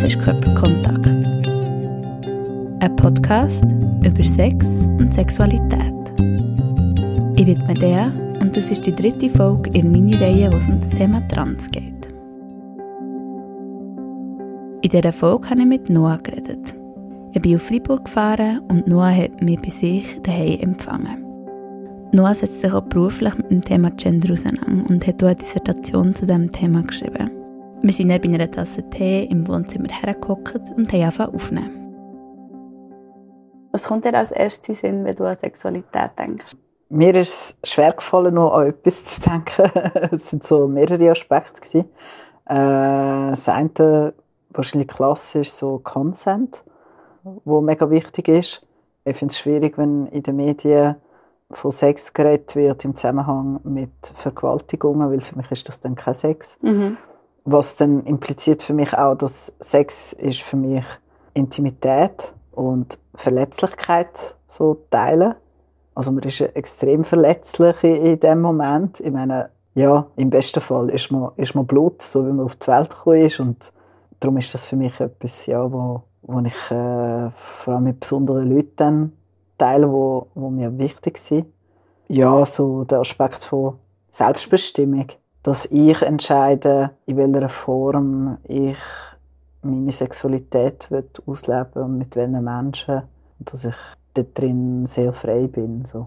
Das ist Körperkontakt. Ein Podcast über Sex und Sexualität. Ich bin Medea und das ist die 3. Folge in der Mini-Reihe, wo es um das Thema Trans geht. In dieser Folge habe ich mit Noah geredet. Ich bin auf Freiburg gefahren und Noah hat mich bei sich daheim empfangen. Noah setzt sich auch beruflich mit dem Thema Gender auseinander und hat auch eine Dissertation zu diesem Thema geschrieben. Wir sind dann bei einer Tasse Tee im Wohnzimmer hergehockt und haben angefangen aufzunehmen. Was kommt dir als erstes in den Sinn, wenn du an Sexualität denkst? Mir ist es schwer gefallen, noch an etwas zu denken. Es waren so mehrere Aspekte. Das eine, wahrscheinlich klassisch, so Consent, wo mega wichtig ist. Ich finde es schwierig, wenn in den Medien von Sex geredet wird im Zusammenhang mit Vergewaltigungen, weil für mich ist das dann kein Sex. Mhm. Was dann impliziert für mich auch, dass Sex ist für mich Intimität und Verletzlichkeit so teilen. Also man ist extrem verletzlich in dem Moment. Ich meine, ja, im besten Fall ist man Blut, so wie man auf die Welt gekommen ist. Und darum ist das für mich etwas, ja, wo ich vor allem mit besonderen Leuten dann teile, wo mir wichtig sind. Ja, so der Aspekt von Selbstbestimmung. Dass ich entscheide, in welcher Form ich meine Sexualität ausleben will und mit welchen Menschen. Und dass ich dort drin sehr frei bin. So.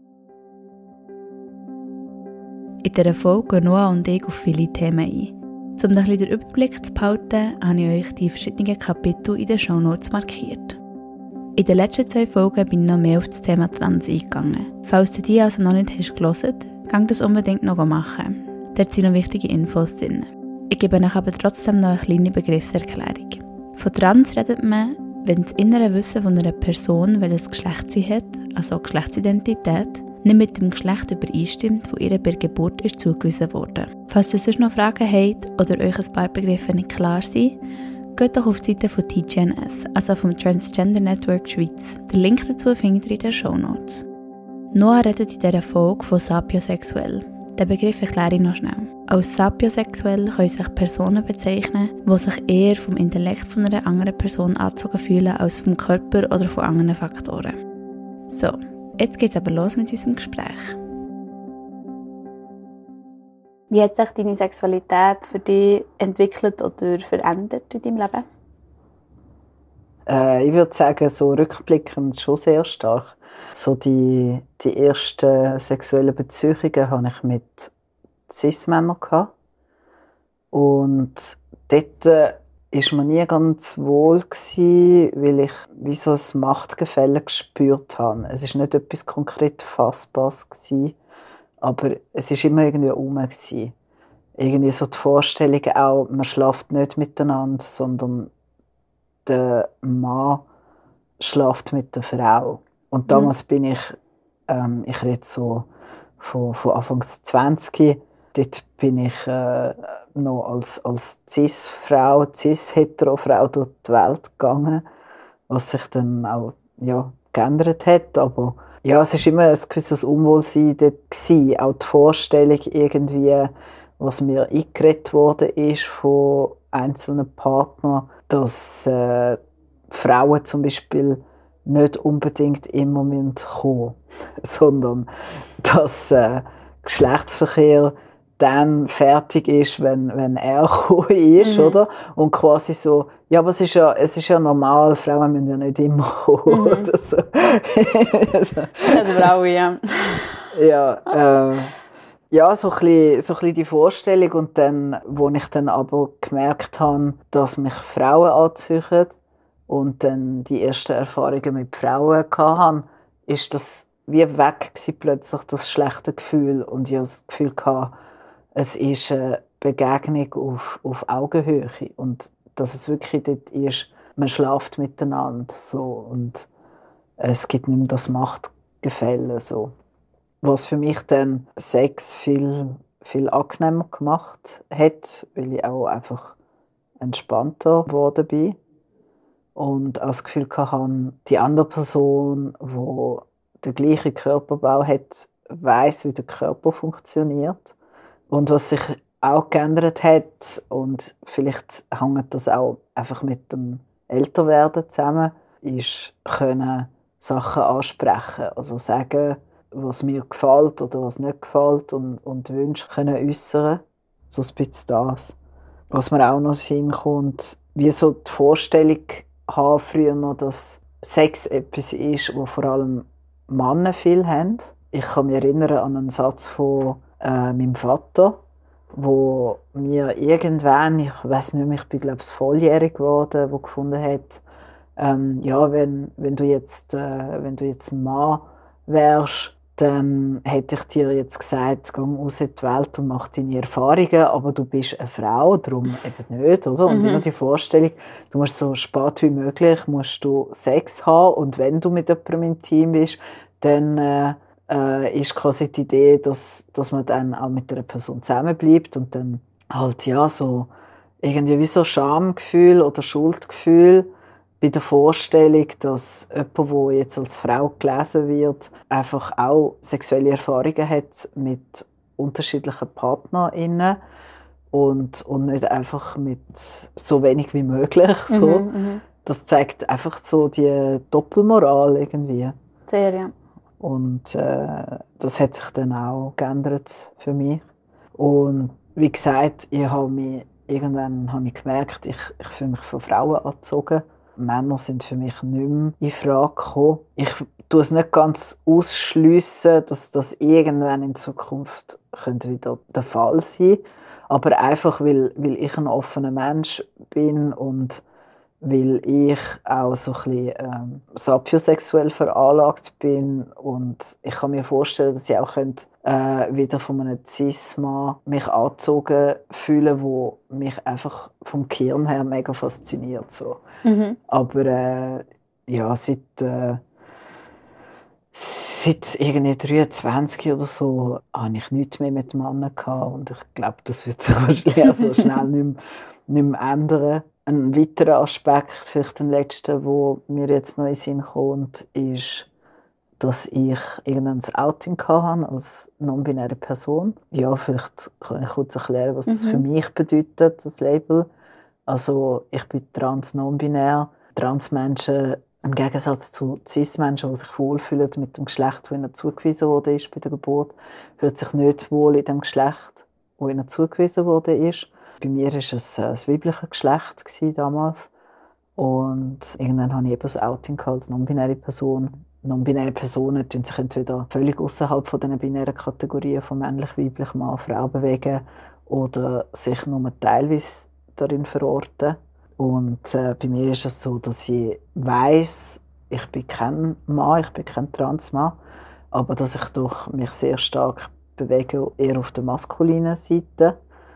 In dieser Folge gehen Noah und ich auf viele Themen ein. Um ein bisschen den Überblick zu behalten, habe ich euch die verschiedenen Kapitel in den Shownotes markiert. In den letzten 2 Folgen bin ich noch mehr auf das Thema Trans eingegangen. Falls du die also noch nicht hast gehört, gang das unbedingt noch machen. Dort sind noch wichtige Infos drin. Ich gebe euch aber trotzdem noch eine kleine Begriffserklärung. Von Trans redet man, wenn das innere Wissen von einer Person, welches Geschlecht sie hat, also Geschlechtsidentität, nicht mit dem Geschlecht übereinstimmt, das ihr bei der Geburt ist zugewiesen wurde. Falls ihr sonst noch Fragen habt oder euch ein paar Begriffe nicht klar sind, geht doch auf die Seite von TGNS, also vom Transgender Network Schweiz. Den Link dazu findet ihr in den Shownotes. Noah redet in dieser Folge von sapiosexuell. Den Begriff erkläre ich noch schnell. Als sapiosexuell können sich Personen bezeichnen, die sich eher vom Intellekt von einer anderen Person angezogen fühlen als vom Körper oder von anderen Faktoren. So, jetzt geht's aber los mit unserem Gespräch. Wie hat sich deine Sexualität für dich entwickelt oder verändert in deinem Leben? Ich würde sagen, so rückblickend schon sehr stark. So die ersten sexuellen Beziehungen hatte ich mit Cis-Männern. Und dort war mir nie ganz wohl, weil ich wie so ein Machtgefälle gespürt habe. Es war nicht etwas konkret Fassbares, aber es war immer irgendwie rum. Irgendwie so die Vorstellung auch, man schläft nicht miteinander, sondern der Mann schläft mit der Frau. Und damals bin ich rede so von Anfangs 20, dort bin ich noch als Cis-Frau, Cis-Hetero-Frau durch die Welt gegangen, was sich dann auch geändert hat. Aber ja, es war immer ein gewisses Unwohlsein dort gewesen. Auch die Vorstellung irgendwie, was mir eingeredet wurde, ist von einzelnen Partnern, dass Frauen zum Beispiel nicht unbedingt immer kommen müssen, sondern dass Geschlechtsverkehr dann fertig ist, wenn er gekommen ist, oder? Und quasi so, ja, aber es ist ja normal, Frauen müssen ja nicht immer kommen. Oder so. Ja, die Frau, ja. Ja, so ein bisschen die Vorstellung. Und dann, wo ich dann aber gemerkt habe, dass mich Frauen anziehen und dann die ersten Erfahrungen mit Frauen hatte, ist das wie weg gewesen, plötzlich das schlechte Gefühl. Und ich hatte das Gefühl, es ist eine Begegnung auf Augenhöhe. Und dass es wirklich dort ist, man schläft miteinander. So, und es gibt nicht mehr das Machtgefälle. So. Was für mich dann Sex viel, viel angenehmer gemacht hat, weil ich auch einfach entspannter geworden bin. Und auch das Gefühl hatte, die andere Person, die den gleichen Körperbau hat, weiss, wie der Körper funktioniert. Und was sich auch geändert hat, und vielleicht hängt das auch einfach mit dem Älterwerden zusammen, ist können Sachen ansprechen, also sagen, was mir gefällt oder was nicht gefällt, und Wünsche können äußern. So ein bisschen das. Was mir auch noch in den Sinn kommt, wie so die Vorstellung haben früher noch, dass Sex etwas ist, wo vor allem Männer viel haben. Ich kann mich erinnern an einen Satz von meinem Vater, wo mir irgendwann, ich weiß nicht mehr, ich bin glaube ich volljährig geworden, wo gefunden hat, ja, wenn du jetzt ein Mann wärst, dann hätte ich dir jetzt gesagt, geh raus in die Welt und mach deine Erfahrungen, aber du bist eine Frau, darum eben nicht, oder? Und immer die Vorstellung, du musst so spät wie möglich musst du Sex haben, und wenn du mit jemandem intim bist, dann ist quasi die Idee, dass man dann auch mit einer Person zusammenbleibt, und dann halt ja so irgendwie wie so Schamgefühl oder Schuldgefühl bei der Vorstellung, dass jemand, der jetzt als Frau gelesen wird, einfach auch sexuelle Erfahrungen hat mit unterschiedlichen PartnerInnen und nicht einfach mit so wenig wie möglich. So. Das zeigt einfach so die Doppelmoral irgendwie. Sehr, ja. Und das hat sich dann auch geändert für mich. Und wie gesagt, irgendwann habe ich gemerkt, ich fühle mich von Frauen angezogen. Männer sind für mich nicht mehr in Frage gekommen. Ich tue es nicht ganz ausschliessen, dass das irgendwann in Zukunft könnte wieder der Fall sein könnte. Aber einfach, weil ich ein offener Mensch bin und weil ich auch so ein bisschen sapiosexuell veranlagt bin, und ich kann mir vorstellen, dass ich auch wieder von einem Cis-Mann mich angezogen fühlen, wo mich einfach vom Gehirn her mega fasziniert. So. Aber ja, seit irgendwie 23 oder so habe ich nichts mehr mit Männern gehabt, und ich glaube, das wird sich wahrscheinlich so schnell nicht mehr ändern. Ein weiterer Aspekt, vielleicht den letzten, der mir jetzt noch in den Sinn kommt, ist, dass ich irgendein Outing hatte als non-binäre Person. Ja, vielleicht kann ich kurz erklären, was das für mich bedeutet, das Label. Also ich bin trans-non-binär. Transmenschen, im Gegensatz zu Cis-Menschen, die sich wohlfühlen mit dem Geschlecht, das ihnen zugewiesen wurde bei der Geburt, fühlt sich nicht wohl in dem Geschlecht, das ihnen zugewiesen wurde. Bei mir war es das weibliche Geschlecht damals. Und irgendwann hatte ich eben das Outing als non-binäre Person. Non-binäre Personen bewegen sich entweder völlig außerhalb von den binären Kategorien von männlich, weiblich, Mann, Frau bewegen oder sich nur teilweise darin verorten. Und bei mir ist es so, dass ich weiss, ich bin kein Mann, ich bin kein Transmann, aber dass ich doch mich sehr stark bewege, eher auf der maskulinen Seite.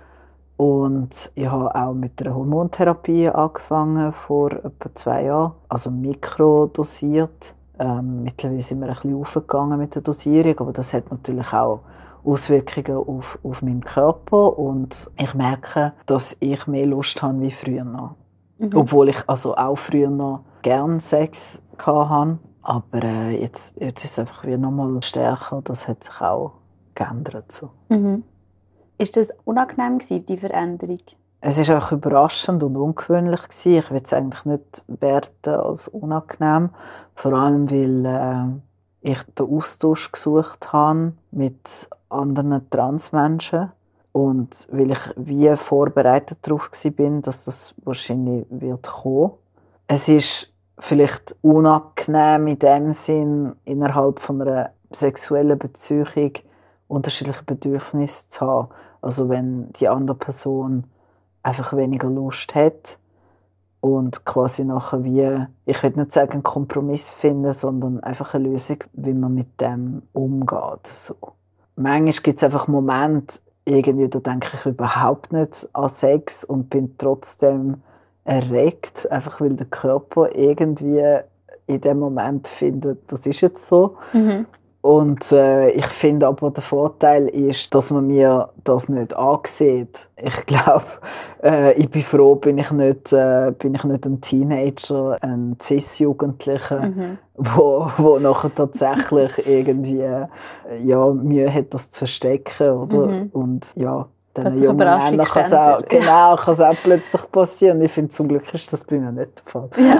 Und ich habe auch mit einer Hormontherapie angefangen vor etwa 2 Jahren, also mikrodosiert. Mittlerweile sind wir ein bisschen aufgegangen mit der Dosierung, aber das hat natürlich auch Auswirkungen auf meinen Körper, und ich merke, dass ich mehr Lust habe wie früher noch. Obwohl ich also auch früher noch gerne Sex hatte, aber jetzt ist es einfach wieder noch mal stärker. Das hat sich auch geändert. So. Ist das unangenehm gewesen, die Veränderung? Es war auch überraschend und ungewöhnlich gewesen. Ich will es eigentlich nicht werten als unangenehm. Vor allem, weil ich den Austausch gesucht habe mit anderen Transmenschen. Und weil ich wie vorbereitet darauf war, dass das wahrscheinlich wird kommen. Es ist vielleicht unangenehm in dem Sinn, innerhalb von einer sexuellen Beziehung unterschiedliche Bedürfnisse zu haben. Also wenn die andere Person einfach weniger Lust hat und quasi nachher wie, ich will nicht sagen einen Kompromiss finden, sondern einfach eine Lösung, wie man mit dem umgeht. So. Manchmal gibt es einfach Momente, irgendwie, da denke ich überhaupt nicht an Sex und bin trotzdem erregt, einfach weil der Körper irgendwie in dem Moment findet, das ist jetzt so. Und ich finde aber, der Vorteil ist, dass man mir das nicht ansieht. Ich glaube, ich bin froh, bin ich nicht ein Teenager, ein Cis-Jugendlicher, wo nachher tatsächlich irgendwie Mühe hat, das zu verstecken, oder? Und ja, diesen jungen Männern kann es auch, genau, kann es auch plötzlich passieren. Ich finde, zum Glück ist das bei mir nicht der Fall. Ja.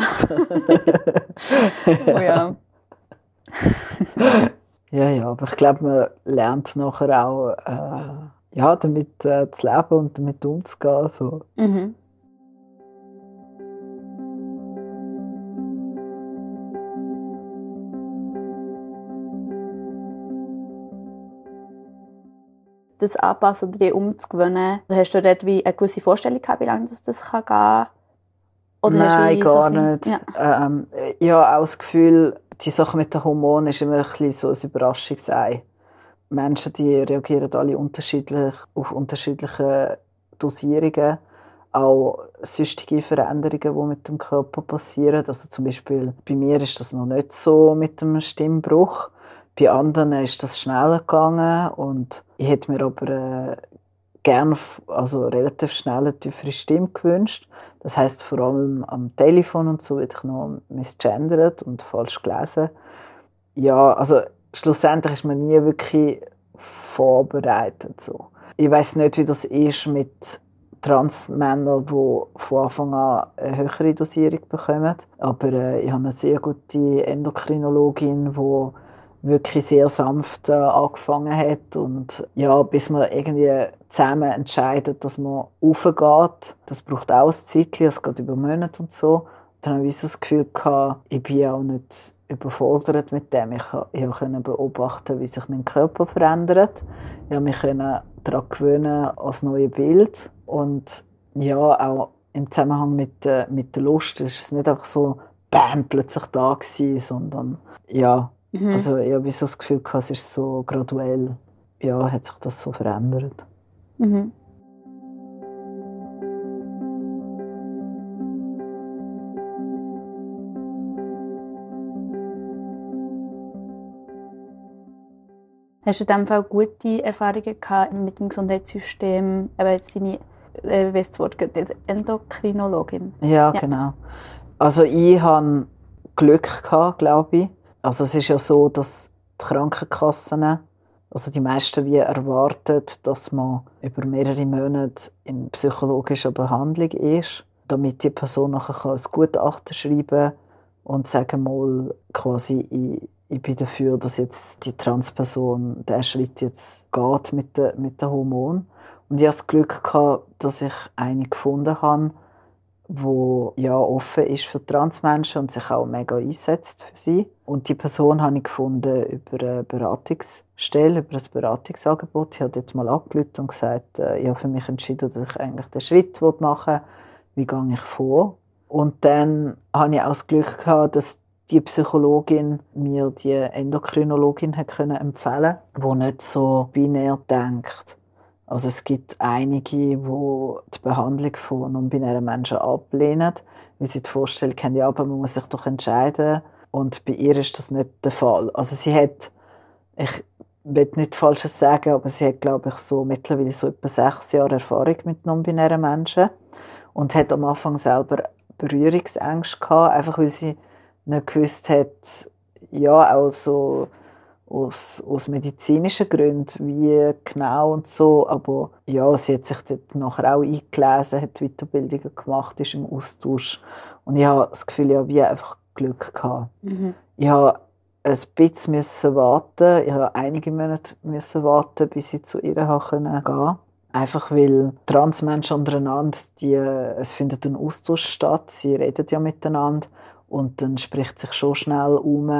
Oh ja. Ja, aber ich glaube, man lernt nachher auch, damit zu leben und damit umzugehen. So. Mhm. Das Anpassen oder die umzugewöhnen, also hast du dort wie eine gewisse Vorstellung gehabt, wie lange das gehen kann? Oder Nein, hast du gar nicht. Ja. Ich habe auch das Gefühl, die Sache mit den Hormonen ist immer ein bisschen so ein Überraschungsei. Menschen, die reagieren alle unterschiedlich auf unterschiedliche Dosierungen. Auch sonstige Veränderungen, die mit dem Körper passieren. Also zum Beispiel bei mir ist das noch nicht so mit dem Stimmbruch. Bei anderen ist das schneller gegangen und ich hätte mir aber gerne, also relativ schnell eine tiefere Stimme gewünscht. Das heisst, vor allem am Telefon und so werde ich noch misgendert und falsch gelesen. Ja, also schlussendlich ist man nie wirklich vorbereitet. So. Ich weiss nicht, wie das ist mit Transmännern, die von Anfang an eine höhere Dosierung bekommen. Aber ich habe eine sehr gute Endokrinologin, die wirklich sehr sanft angefangen hat. Und ja, bis man irgendwie zusammen entscheidet, dass man raufgeht, das braucht auch ein Zeitchen, es geht über Monate und so. Dann habe ich so das Gefühl gehabt, ich bin auch nicht überfordert mit dem. Ich konnte beobachten, wie sich mein Körper verändert. Ich konnte mich daran gewöhnen an das neue Bild. Und ja, auch im Zusammenhang mit der Lust ist es nicht einfach so bam, plötzlich da gewesen, sondern ja, also ich habe so das Gefühl gehabt, es ist so graduell, ja, hat sich das so verändert. Mhm. Hast du in diesem Fall gute Erfahrungen gehabt mit dem Gesundheitssystem? Aber jetzt deine, wie das Wort geht, Endokrinologin? Ja, genau. Also ich hatte Glück gehabt, glaube ich. Also es ist ja so, dass die Krankenkassen, also die meisten wie erwarten, dass man über mehrere Monate in psychologischer Behandlung ist, damit die Person nachher ein Gutachten schreiben kann und sagen mal quasi, ich bin dafür, dass jetzt die Transperson diesen Schritt jetzt geht mit den Hormonen. Und ich hatte das Glück gehabt, dass ich eine gefunden habe, die ja offen ist für Transmenschen und sich auch mega einsetzt für sie. Und die Person habe ich gefunden über eine Beratungsstelle, über ein Beratungsangebot. Ich habe dort mal angerufen und gesagt, ich habe für mich entschieden, dass ich eigentlich den Schritt machen will. Wie gehe ich vor? Und dann hatte ich auch das Glück gehabt, dass die Psychologin mir die Endokrinologin empfehlen konnte, die nicht so binär denkt. Also es gibt einige, die die Behandlung von non-binären Menschen ablehnen, weil sie die Vorstellung haben, ja, aber man muss sich doch entscheiden. Und bei ihr ist das nicht der Fall. Also sie hat, ich will nichts Falsches sagen, aber sie hat, glaube ich, mittlerweile so etwa 6 Jahre Erfahrung mit non-binären Menschen und hat am Anfang selber Berührungsängste gehabt, einfach weil sie nicht gewusst hat, ja, auch so aus medizinischen Gründen, wie genau und so, aber ja, sie hat sich dort nachher auch eingelesen, hat Weiterbildungen gemacht, ist im Austausch und ich habe das Gefühl, ich habe wie einfach Glück gehabt. Ich habe ein bisschen warten, ich habe einige Monate müssen warten, bis ich zu ihr gehen konnte. Einfach weil Transmenschen untereinander, es findet ein Austausch statt, sie reden ja miteinander und dann spricht sich schon schnell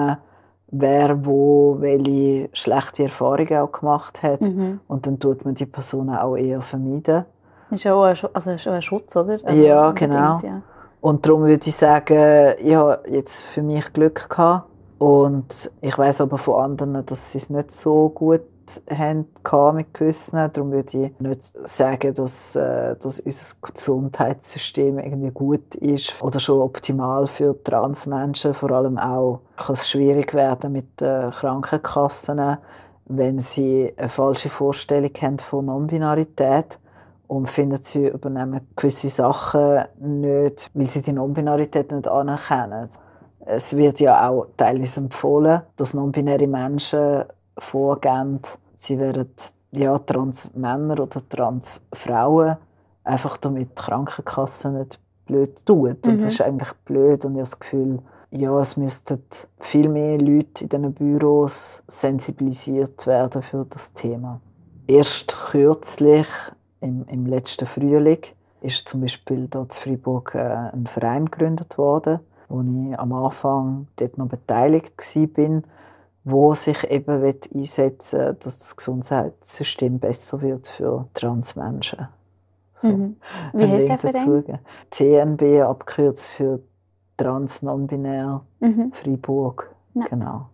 wer wo welche schlechte Erfahrungen auch gemacht hat. Und dann tut man die Personen auch eher vermeiden. Ist ja auch ein Schutz, oder? Also ja, genau. Ja. Und darum würde ich sagen, ich habe jetzt für mich Glück gehabt. Und ich weiss aber von anderen, dass sie es nicht so gut haben mit gewissen. Darum würde ich nicht sagen, dass unser Gesundheitssystem irgendwie gut ist oder schon optimal für Transmenschen. Vor allem auch kann es schwierig werden mit Krankenkassen, wenn sie eine falsche Vorstellung haben von Non-Binarität und finden, sie übernehmen gewisse Sachen nicht, weil sie die Non-Binarität nicht anerkennen. Es wird ja auch teilweise empfohlen, dass non-binäre Menschen vorgeben, sie werden ja, Trans-Männer oder Trans-Frauen, einfach damit die Krankenkasse nicht blöd tut. Und das ist eigentlich blöd und ich habe das Gefühl, ja, es müssten viel mehr Leute in diesen Büros sensibilisiert werden für das Thema. Erst kürzlich, im letzten Frühling, ist zum Beispiel hier in Freiburg ein Verein gegründet worden, wo ich am Anfang dort noch beteiligt war, wo sich eben einsetzen will, dass das Gesundheitssystem besser wird für Transmenschen. So. Wie heisst der Verein? TNB, abgekürzt für Trans Non-Binär Freiburg. Ja. Genau.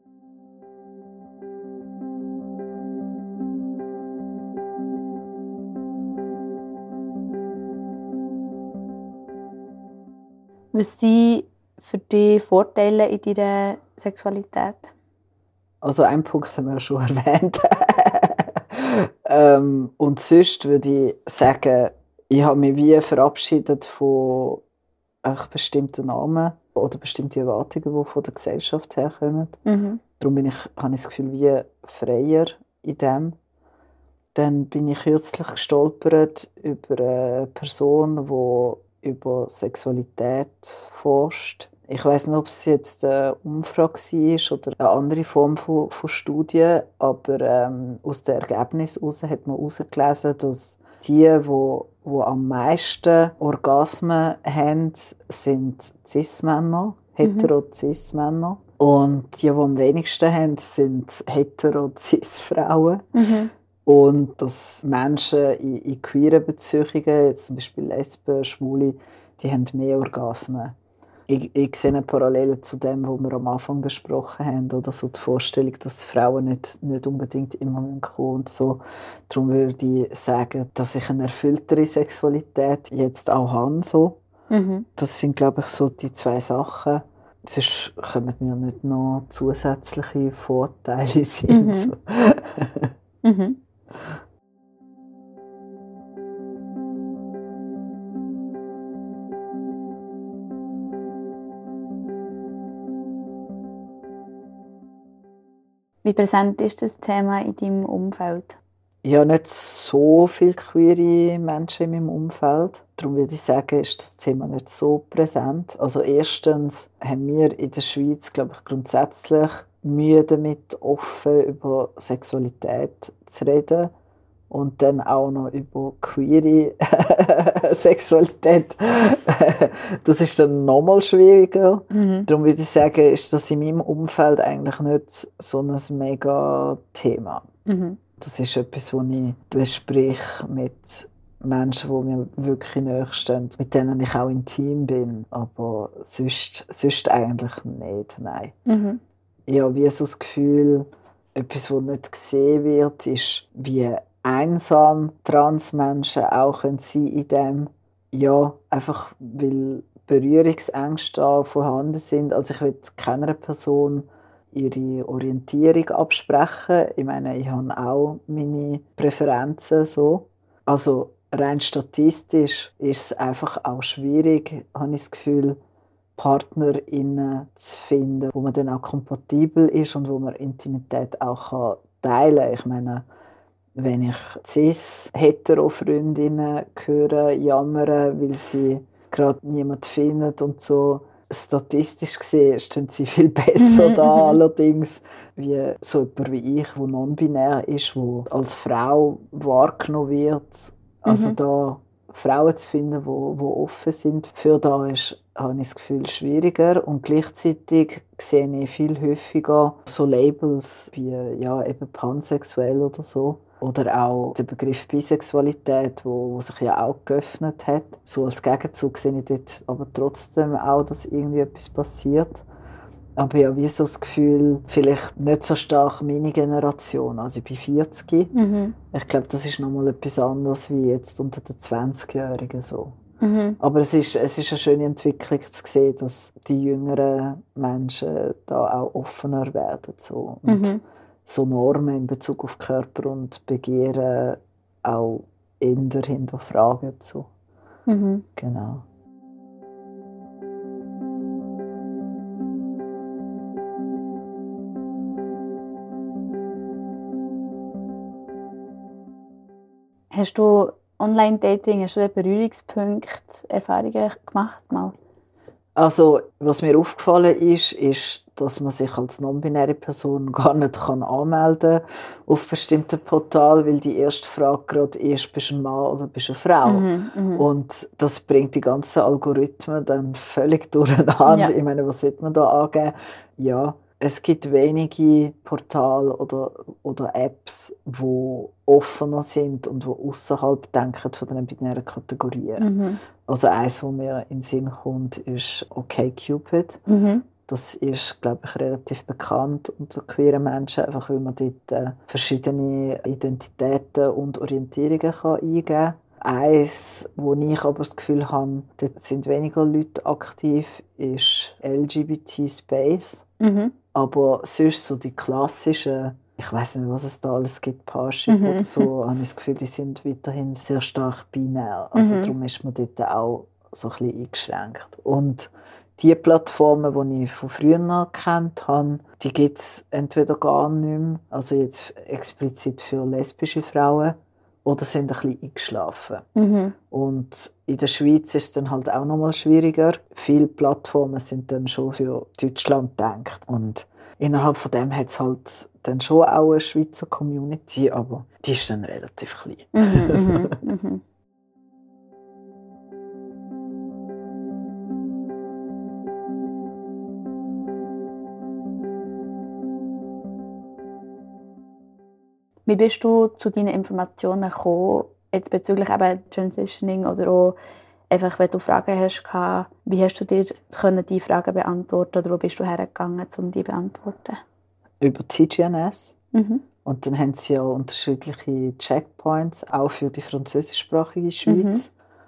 Was sind für dich Vorteile in deiner Sexualität? Also einen Punkt haben wir schon erwähnt. Und sonst würde ich sagen, ich habe mich wie verabschiedet von bestimmten Namen oder bestimmten Erwartungen, die von der Gesellschaft herkommen. Darum habe ich das Gefühl, wie freier in dem. Dann bin ich kürzlich gestolpert über eine Person, die über Sexualität forscht. Ich weiß nicht, ob es jetzt eine Umfrage war oder eine andere Form von Studie, aber aus den Ergebnissen heraus hat man herausgelesen, dass die am meisten Orgasmen haben, sind Cis-Männer, hetero-Cis-Männer. Und die am wenigsten haben, sind hetero-Cis-Frauen. Und dass Menschen in queeren Beziehungen, jetzt zum Beispiel Lesben, Schwule, die haben mehr Orgasmen. Ich sehe eine Parallele zu dem, was wir am Anfang besprochen haben, oder so die Vorstellung, dass Frauen nicht unbedingt immer kommen müssen und so. Darum würde ich sagen, dass ich eine erfülltere Sexualität jetzt auch habe. So. Das sind, glaube ich, so die zwei Sachen. Sonst kommen mir nicht noch zusätzliche Vorteile sein. So. Wie präsent ist das Thema in deinem Umfeld? Ich habe nicht so viele queere Menschen in meinem Umfeld. Darum würde ich sagen, ist das Thema nicht so präsent. Also erstens haben wir in der Schweiz, glaube ich, grundsätzlich Mühe damit, offen über Sexualität zu reden. Und dann auch noch über queere Sexualität. Das ist dann nochmal schwieriger. Darum würde ich sagen, ist das in meinem Umfeld eigentlich nicht so ein mega Thema. Das ist etwas, was ich bespreche mit Menschen, die mir wirklich nahe stehen, mit denen ich auch intim bin. Aber sonst eigentlich nicht, nein. Ich habe wie so das Gefühl, etwas, das nicht gesehen wird, ist, wie einsam Transmenschen auch sein in dem. Ja, einfach weil Berührungsängste da vorhanden sind. Also ich will keiner Person ihre Orientierung absprechen. Ich meine, ich habe auch meine Präferenzen so. Also rein statistisch ist es einfach auch schwierig, habe ich das Gefühl, PartnerInnen zu finden, wo man dann auch kompatibel ist und wo man Intimität auch teilen kann. Ich meine, wenn ich cis-hetero-Freundinnen höre jammern, weil sie gerade niemanden finden und so, statistisch gesehen stehen sie viel besser da allerdings, wie so jemand wie ich, der non-binär ist, der als Frau wahrgenommen wird. Also da Frauen zu finden, die offen sind für da ist, habe ich das Gefühl, schwieriger. Und gleichzeitig sehe ich viel häufiger so Labels wie ja, eben pansexuell oder so. Oder auch der Begriff Bisexualität, wo sich ja auch geöffnet hat. So als Gegenzug sehe ich dort aber trotzdem auch, dass irgendwie etwas passiert. Aber ich habe wie so das Gefühl, vielleicht nicht so stark meine Generation. Also ich bin 40. Ich glaube, das ist nochmal etwas anderes wie jetzt unter den 20-Jährigen so. Aber es ist eine schöne Entwicklung zu sehen, dass die jüngeren Menschen da auch offener werden. So. Und so Normen in Bezug auf Körper und Begehren auch eher hinterfragen. So. Genau. Hast du Online-Dating, hast du da Berührungspunkte, Erfahrungen gemacht? Mal? Also, was mir aufgefallen ist, dass man sich als non-binäre Person gar nicht anmelden kann auf bestimmten Portalen, weil die erste Frage gerade ist, bist du ein Mann oder bist du eine Frau? Und das bringt die ganzen Algorithmen dann völlig durcheinander. Ja. Ich meine, was wird man da angeben? Ja, es gibt wenige Portale oder Apps, die offener sind und die außerhalb denken von den binären Kategorien. Also eins, das mir in den Sinn kommt, ist OkCupid. Das ist, glaube ich, relativ bekannt unter queeren Menschen, einfach weil man dort verschiedene Identitäten und Orientierungen eingeben kann. Eins, wo ich aber das Gefühl habe, dort sind weniger Leute aktiv, ist LGBT Space. Aber sonst so die klassischen, ich weiß nicht, was es da alles gibt, Parship oder so, habe ich das Gefühl, die sind weiterhin sehr stark binär. Also darum ist man dort auch so ein bisschen eingeschränkt. Und die Plattformen, die ich von früher gekannt habe, die gibt es entweder gar nicht mehr, also jetzt explizit für lesbische Frauen, oder sind ein bisschen eingeschlafen. Und in der Schweiz ist es dann halt auch noch mal schwieriger. Viele Plattformen sind dann schon für Deutschland gedacht. Und innerhalb von dem hat es halt dann schon auch eine Schweizer Community, aber die ist dann relativ klein. Wie bist du zu deinen Informationen gekommen, jetzt bezüglich eben Transitioning oder auch einfach, wenn du Fragen hast, wie hast du dir die Fragen beantworten oder wo bist du hergegangen, um die zu beantworten? Über TGNS. Und dann haben sie ja unterschiedliche Checkpoints, auch für die französischsprachige Schweiz.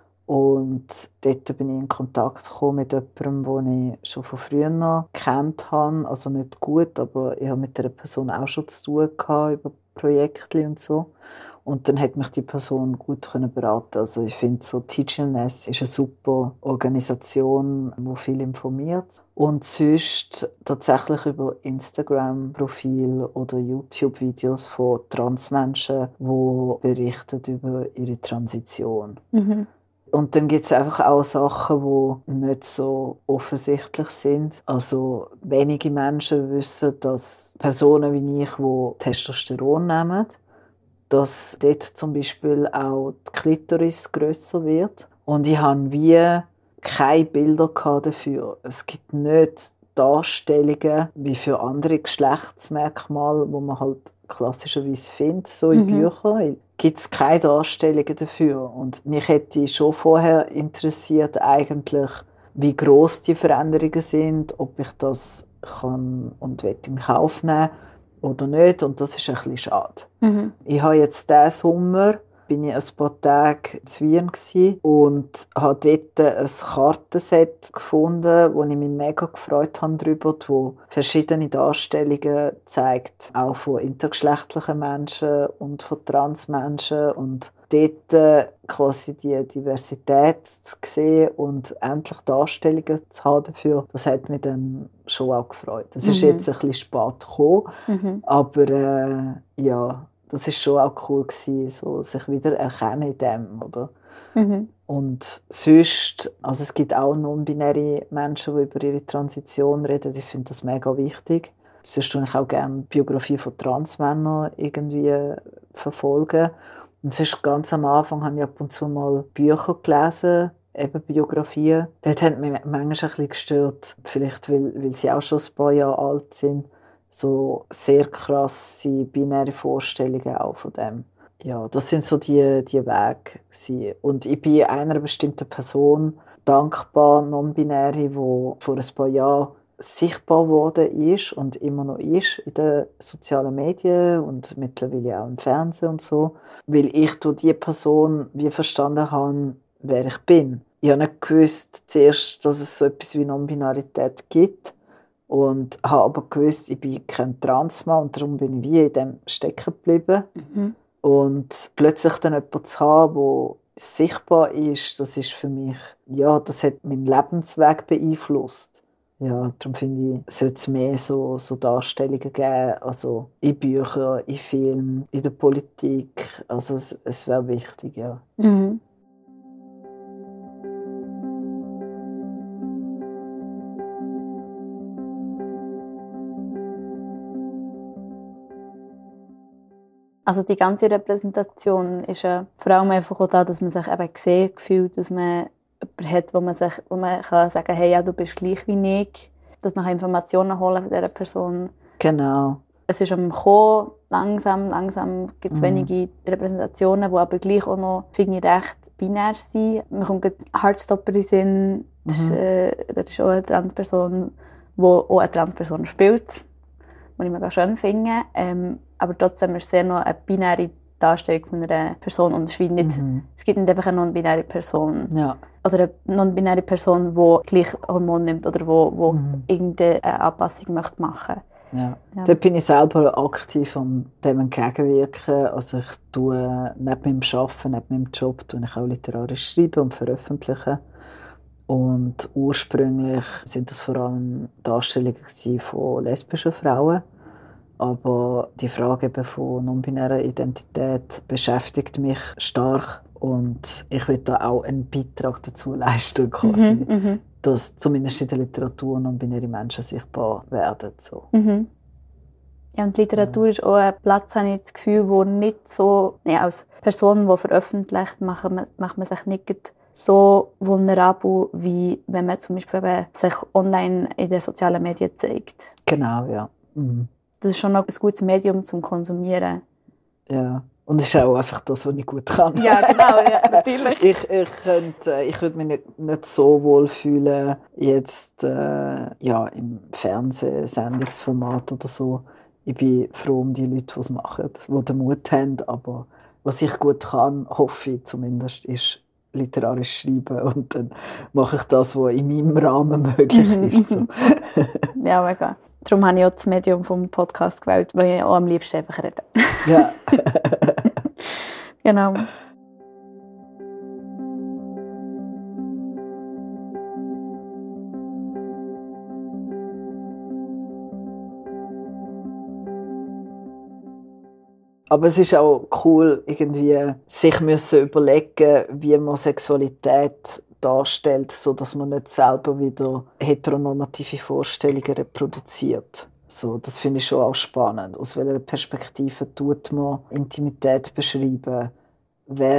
Und dort bin ich in Kontakt gekommen mit jemandem, den ich schon von früher gekannt habe. Also nicht gut, aber ich habe mit dieser Person auch schon zu tun gehabt, über Projekte und so. Und dann hat mich die Person gut beraten. Also ich finde, so TGNS ist eine super Organisation, die viel informiert. Und sonst tatsächlich über Instagram-Profile oder YouTube-Videos von Transmenschen, die berichten über ihre Transition. Und dann gibt es einfach auch Sachen, die nicht so offensichtlich sind. Also wenige Menschen wissen, dass Personen wie ich, die Testosteron nehmen, dass dort zum Beispiel auch die Klitoris grösser wird. Und ich hatte wie keine Bilder dafür. Es gibt nicht Darstellungen wie für andere Geschlechtsmerkmale, die man halt klassischerweise findet, so in Büchern. Gibt es keine Darstellungen dafür. Und mich hätte schon vorher interessiert, eigentlich, wie gross die Veränderungen sind, ob ich das kann und in Kauf nehmen oder nicht. Und das ist ein bisschen schade. Ich habe jetzt diesen Sommer bin ich ein paar Tage in Wien und habe dort ein Kartenset gefunden, wo ich mich mega gefreut habe darüber, wo verschiedene Darstellungen zeigt, auch von intergeschlechtlichen Menschen und von Transmenschen und dort quasi die Diversität zu sehen und endlich Darstellungen zu haben dafür, das hat mich dann schon auch gefreut. Das ist jetzt ein bisschen spät gekommen, aber ja, das war schon auch cool gewesen, so sich wieder erkennen in dem, oder? Und sonst, also es gibt auch non-binäre Menschen, die über ihre Transition reden. Ich finde das mega wichtig. Sonst tue ich auch gerne die Biografie von Transmännern irgendwie verfolgen. Und sonst ganz am Anfang habe ich ab und zu mal Bücher gelesen, eben Biografien. Dort hat mich manchmal ein bisschen gestört, vielleicht weil sie auch schon ein paar Jahre alt sind, so sehr krasse binäre Vorstellungen auch von dem. Ja, das sind so die Wege gewesen. Und ich bin einer bestimmten Person dankbar, non-binäre, die vor ein paar Jahren sichtbar geworden ist und immer noch ist in den sozialen Medien und mittlerweile auch im Fernsehen und so, weil ich durch diese Person wie verstanden habe, wer ich bin. Ich habe nicht gewusst zuerst, dass es so etwas wie Non-Binarität gibt. Und habe aber gewusst, ich bin kein Transmann und darum bin ich wie in dem stecken geblieben. Und plötzlich dann jemanden zu haben, der sichtbar ist, das ist für mich, ja, das hat meinen Lebensweg beeinflusst. Ja, darum finde ich, sollte es mehr so Darstellungen geben, also in Büchern, in Filmen, in der Politik. Also es wäre wichtig, ja. Mhm. Also die ganze Repräsentation ist ja vor allem einfach auch da, dass man sich eben gesehen fühlt, dass man jemanden hat, wo man kann sagen, hey, ja, du bist gleich wie ich, dass man Informationen holen von dieser Person. Genau. Es ist am Kommen, langsam gibt es wenige Repräsentationen, die aber gleich auch noch, finde ich, recht binär sind. Man kommt gerade Heartstopper in den Sinn, das ist auch eine Transperson, die auch eine Transperson spielt, was ich mega schön finde. Aber trotzdem ist es sehr noch eine binäre Darstellung von einer Person. Und es gibt nicht einfach eine non-binäre Person. Ja. Oder eine non-binäre Person, die gleich Hormone nimmt oder die irgendeine Anpassung machen möchte. Ja. Da bin ich selber aktiv an dem entgegenwirken. Also ich tue neben meinem Arbeiten, neben meinem Job, tue ich auch literarisch schreiben und veröffentlichen. Und ursprünglich sind das vor allem Darstellungen von lesbischen Frauen. Aber die Frage von non-binärer Identität beschäftigt mich stark. Und ich will da auch einen Beitrag dazu leisten, quasi, dass zumindest in der Literatur non-binäre Menschen sichtbar werden. So. Ja, und Literatur ist auch ein Platz, habe ich das Gefühl, wo nicht so, als Person, die veröffentlicht, macht man sich nicht so vulnerabel, wie wenn man zum Beispiel sich online in den sozialen Medien zeigt. Genau, ja. Das ist schon noch ein gutes Medium zum Konsumieren. Ja, und es ist auch einfach das, was ich gut kann. Ja, genau, ja, natürlich. Ich würde mich nicht so wohl fühlen, jetzt im Fernsehsendungsformat oder so. Ich bin froh um die Leute, die es machen, die den Mut haben. Aber was ich gut kann, hoffe ich zumindest, ist literarisch schreiben. Und dann mache ich das, was in meinem Rahmen möglich ist. So. Ja, mega. Darum habe ich auch das Medium vom Podcast gewählt, weil ich auch am liebsten einfach rede. Ja. Genau. Aber es ist auch cool, irgendwie sich überlegen, wie man Sexualität darstellt, sodass man nicht selber wieder heteronormative Vorstellungen reproduziert. So, das finde ich schon auch spannend. Aus welcher Perspektive tut man Intimität beschreiben? Wer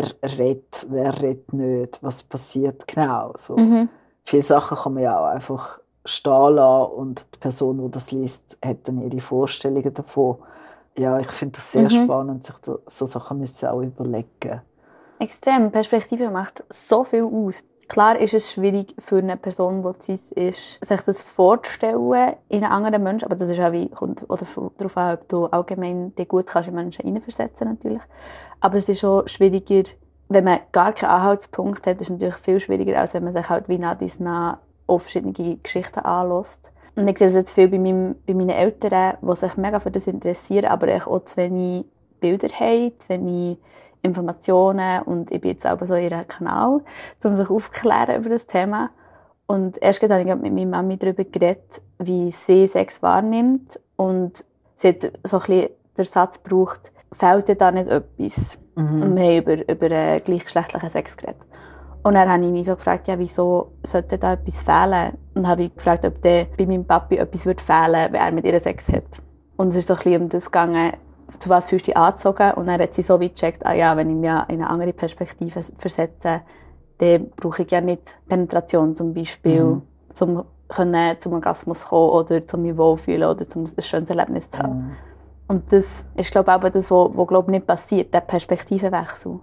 redet nicht? Was passiert genau? So. Viele Sachen kann man ja auch einfach stehen lassen und die Person, die das liest, hat dann ihre Vorstellungen davon. Ja, ich finde das sehr spannend, sich so Sachen müssen auch überlegen. Extrem. Perspektive macht so viel aus. Klar ist es schwierig für eine Person, die cis ist, sich das vorzustellen in einen anderen Menschen. Aber das ist auch kommt darauf an, ob du allgemein dich gut kannst in Menschen hineinversetzen natürlich. Aber es ist auch schwieriger, wenn man gar keinen Anhaltspunkt hat. Das ist natürlich viel schwieriger, als wenn man sich halt wie nah auch verschiedene Geschichten anlässt. Und ich sehe es jetzt viel bei meinen Eltern, die sich mega für das interessieren, aber auch zu wenig Bilder haben, zu wenig Informationen. Und ich bin jetzt auch so in ihrem Kanal, um sich aufzuklären über das Thema. Und erst habe ich mit meiner Mami darüber geredet, wie sie Sex wahrnimmt. Und sie hat so ein bisschen den Satz gebraucht, fehlt dir da nicht etwas? Und wir haben über gleichgeschlechtlichen Sex geredet. Und dann habe ich mich so gefragt, ja, wieso sollte da etwas fehlen? Und habe ich gefragt, ob bei meinem Papi etwas fehlen würde, wenn er mit ihr Sex hat. Und es ist so ein bisschen um das gegangen, zu was fühlst du dich angezogen? Und dann hat sie so weit gecheckt, wenn ich mich in eine andere Perspektive versetze, dann brauche ich ja nicht Penetration zum Beispiel, zum Orgasmus zu kommen oder zum mich wohlfühlen oder zum ein schönes Erlebnis zu haben. Und das ist, glaube ich, auch das, was nicht passiert, der Perspektivenwechsel.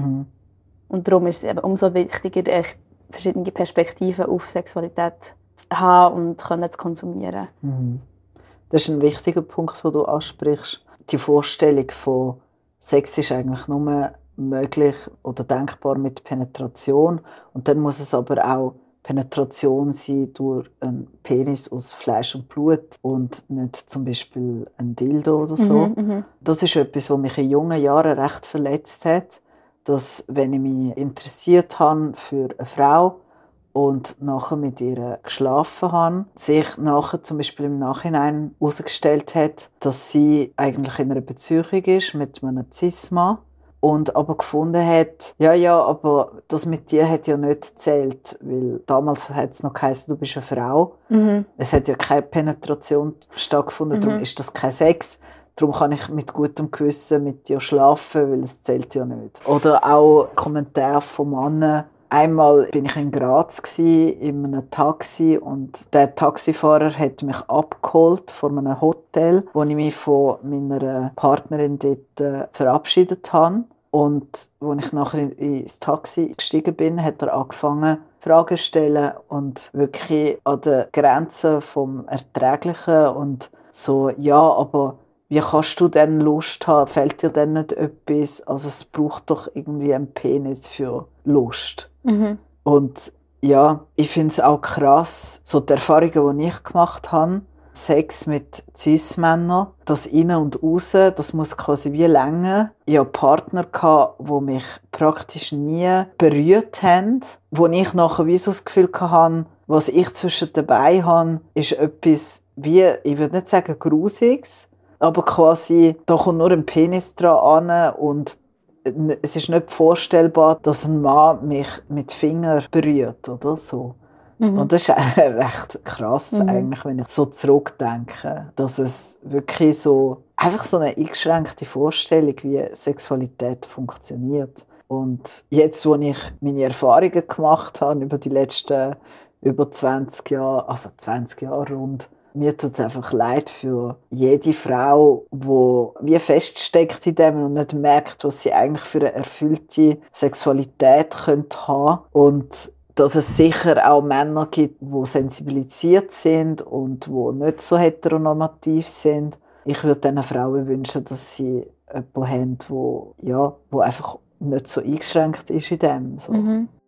Und darum ist es eben umso wichtiger, echt verschiedene Perspektiven auf Sexualität zu haben und zu konsumieren. Das ist ein wichtiger Punkt, den du ansprichst. Die Vorstellung von Sex ist eigentlich nur möglich oder denkbar mit Penetration. Und dann muss es aber auch Penetration sein durch einen Penis aus Fleisch und Blut und nicht zum Beispiel ein Dildo oder so. Das ist etwas, was mich in jungen Jahren recht verletzt hat. Dass, wenn ich mich interessiert habe für eine Frau und nachher mit ihr geschlafen habe, sich nachher zum Beispiel im Nachhinein herausgestellt hat, dass sie eigentlich in einer Beziehung ist mit einem Cis-Mann und aber gefunden hat, ja, aber das mit dir hat ja nicht gezählt, weil damals hat es noch geheißen, du bist eine Frau. Es hat ja keine Penetration stattgefunden, darum ist das kein Sex. Darum kann ich mit gutem Gewissen mit dir schlafen, weil es zählt ja nicht. Oder auch Kommentare von Männern. Einmal war ich in Graz in einem Taxi und der Taxifahrer hat mich abgeholt von einem Hotel, wo ich mich von meiner Partnerin dort verabschiedet habe. Und als ich nachher ins Taxi gestiegen bin, hat er angefangen, Fragen zu stellen und wirklich an der Grenze vom Erträglichen und so, ja, aber wie kannst du denn Lust haben? Fällt dir denn nicht etwas? Also es braucht doch irgendwie einen Penis für Lust. Und ja, ich finde es auch krass, so die Erfahrungen, die ich gemacht habe, Sex mit Cis-Männern, das Innen und Außen, das muss quasi wie länger. Ich hatte Partner, die mich praktisch nie berührt haben, wo ich nachher wie so das Gefühl hatte, was ich zwischen dabei habe, ist etwas wie, ich würde nicht sagen Grusiges, aber quasi, da kommt nur ein Penis dran an und es ist nicht vorstellbar, dass ein Mann mich mit Fingern berührt oder so. Und das ist recht krass eigentlich, wenn ich so zurückdenke, dass es wirklich so, einfach so eine eingeschränkte Vorstellung, wie Sexualität funktioniert. Und jetzt, wo ich meine Erfahrungen gemacht habe über die letzten über 20 Jahre, also 20 Jahre rund, mir tut es einfach leid für jede Frau, die wie feststeckt in dem und nicht merkt, was sie eigentlich für eine erfüllte Sexualität könnte haben. Und dass es sicher auch Männer gibt, die sensibilisiert sind und die nicht so heteronormativ sind. Ich würde diesen Frauen wünschen, dass sie jemanden haben, der einfach nicht so eingeschränkt ist in dem. So.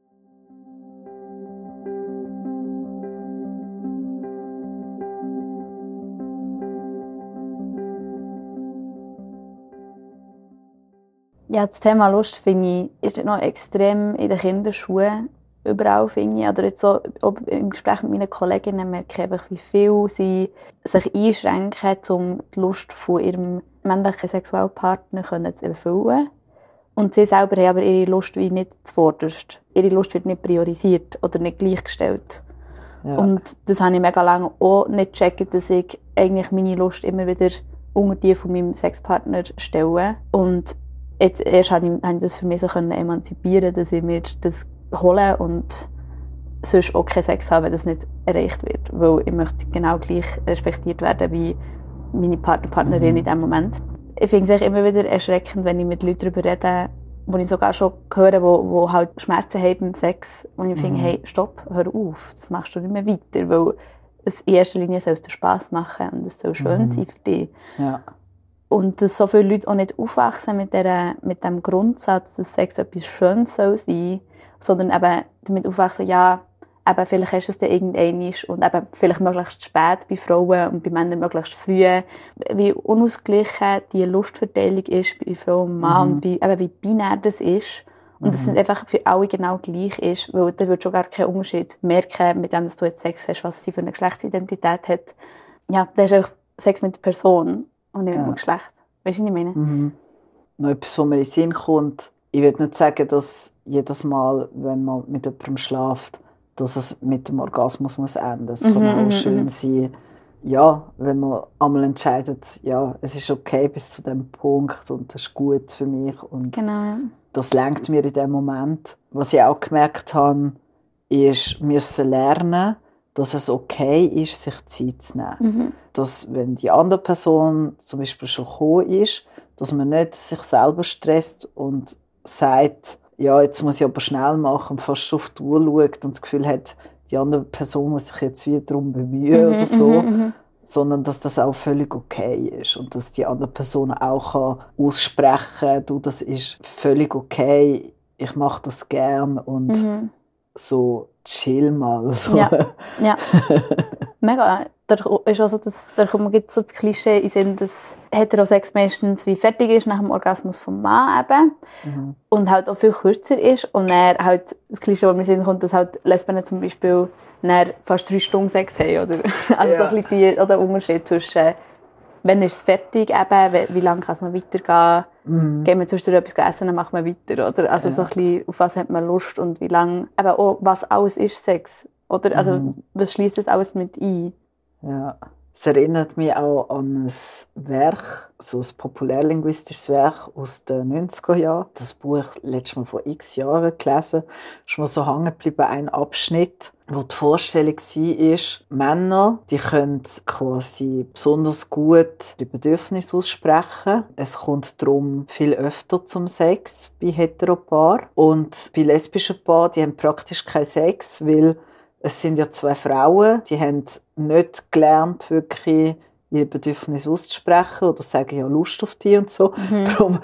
Ja, das Thema Lust, finde ich, ist nicht noch extrem in den Kinderschuhen überall, finde ich. Oder jetzt so, im Gespräch mit meinen Kolleginnen merke ich einfach, wie viel sie sich einschränken, um die Lust von ihrem männlichen Sexualpartner zu erfüllen. Und sie selber haben aber ihre Lust wie nicht zuvorderst. Ihre Lust wird nicht priorisiert oder nicht gleichgestellt. Ja. Und das habe ich mega lange auch nicht gecheckt, dass ich eigentlich meine Lust immer wieder unter die von meinem Sexpartner stelle. Und jetzt erst konnte ich das für mich so emanzipieren, dass ich mir das hole und sonst auch keinen Sex habe, wenn das nicht erreicht wird. Weil ich möchte genau gleich respektiert werden wie meine Partnerin in diesem Moment. Ich finde es immer wieder erschreckend, wenn ich mit Leuten darüber rede, wo ich sogar schon höre, wo halt Schmerzen haben beim Sex, und ich finde, hey, stopp, hör auf, das machst du nicht mehr weiter, weil es in erster Linie soll es dir Spass machen und es soll schön sein für dich. Ja. Und dass so viele Leute auch nicht aufwachsen mit dem Grundsatz, dass Sex etwas Schönes soll sein, sondern eben damit aufwachsen, ja, eben vielleicht hast du es dann irgendwann und eben vielleicht möglichst spät bei Frauen und bei Männern möglichst früh, wie unausgeglichen die Lustverteilung ist bei Frau und Mann und wie binär das ist. Und dass es nicht einfach für alle genau gleich ist, weil dann würdest du gar keinen Unterschied merken, mit dem, dass du jetzt Sex hast, was sie für eine Geschlechtsidentität hat. Ja, da ist einfach Sex mit der Person und nicht mit dem Geschlecht. Weißt du, was ich meine? Noch etwas, was mir in den Sinn kommt. Ich will nicht sagen, dass jedes Mal, wenn man mit jemandem schläft, dass es mit dem Orgasmus muss enden muss. Es kann auch schön sein, ja, wenn man einmal entscheidet, ja, es ist okay bis zu diesem Punkt und das ist gut für mich. Und genau. Das lenkt mir in dem Moment. Was ich auch gemerkt habe, ist, müssen lernen, dass es okay ist, sich Zeit zu nehmen. Dass, wenn die andere Person zum Beispiel schon gekommen ist, dass man nicht sich selber stresst und sagt, ja, jetzt muss ich aber schnell machen und fast schon auf die Uhr schaut und das Gefühl hat, die andere Person muss sich jetzt wieder darum bemühen oder so, sondern dass das auch völlig okay ist und dass die andere Person auch aussprechen kann, du, das ist völlig okay, ich mache das gern und so chill mal. So. Ja. Mega. ist auch so, da kommt mir so das Klischee in den Sinn, dass Heterosex meistens wie fertig ist nach dem Orgasmus vom Mann eben. Mhm. Und halt auch viel kürzer ist. Und dann halt das Klischee, das mir in den Sinn kommt, dass halt Lesben zum Beispiel dann fast 3 Stunden Sex haben. Oder? Also so ein bisschen der Unterschied zwischen, wann ist es fertig, eben, wie lange kann es noch weitergehen. Gehen wir zwischendurch etwas essen, dann machen wir weiter. Oder? Also so ein bisschen, auf was hat man Lust und wie lange. Eben auch, was alles ist Sex. Oder? Also was schließt das alles mit ein? Ja. Es erinnert mich auch an ein Werk, so ein populärlinguistisches Werk aus den 90er Jahren. Das Buch letztes Mal vor x Jahren gelesen. Ist mir so hängen geblieben, ein Abschnitt, wo die Vorstellung war, Männer, die können quasi besonders gut die Bedürfnisse aussprechen. Es kommt darum viel öfter zum Sex bei Heteropaaren. Und bei lesbischen Paaren, die haben praktisch keinen Sex, weil es sind ja 2 Frauen, die haben nicht gelernt, wirklich ihre Bedürfnisse auszusprechen oder sagen ja Lust auf die und so. Darum,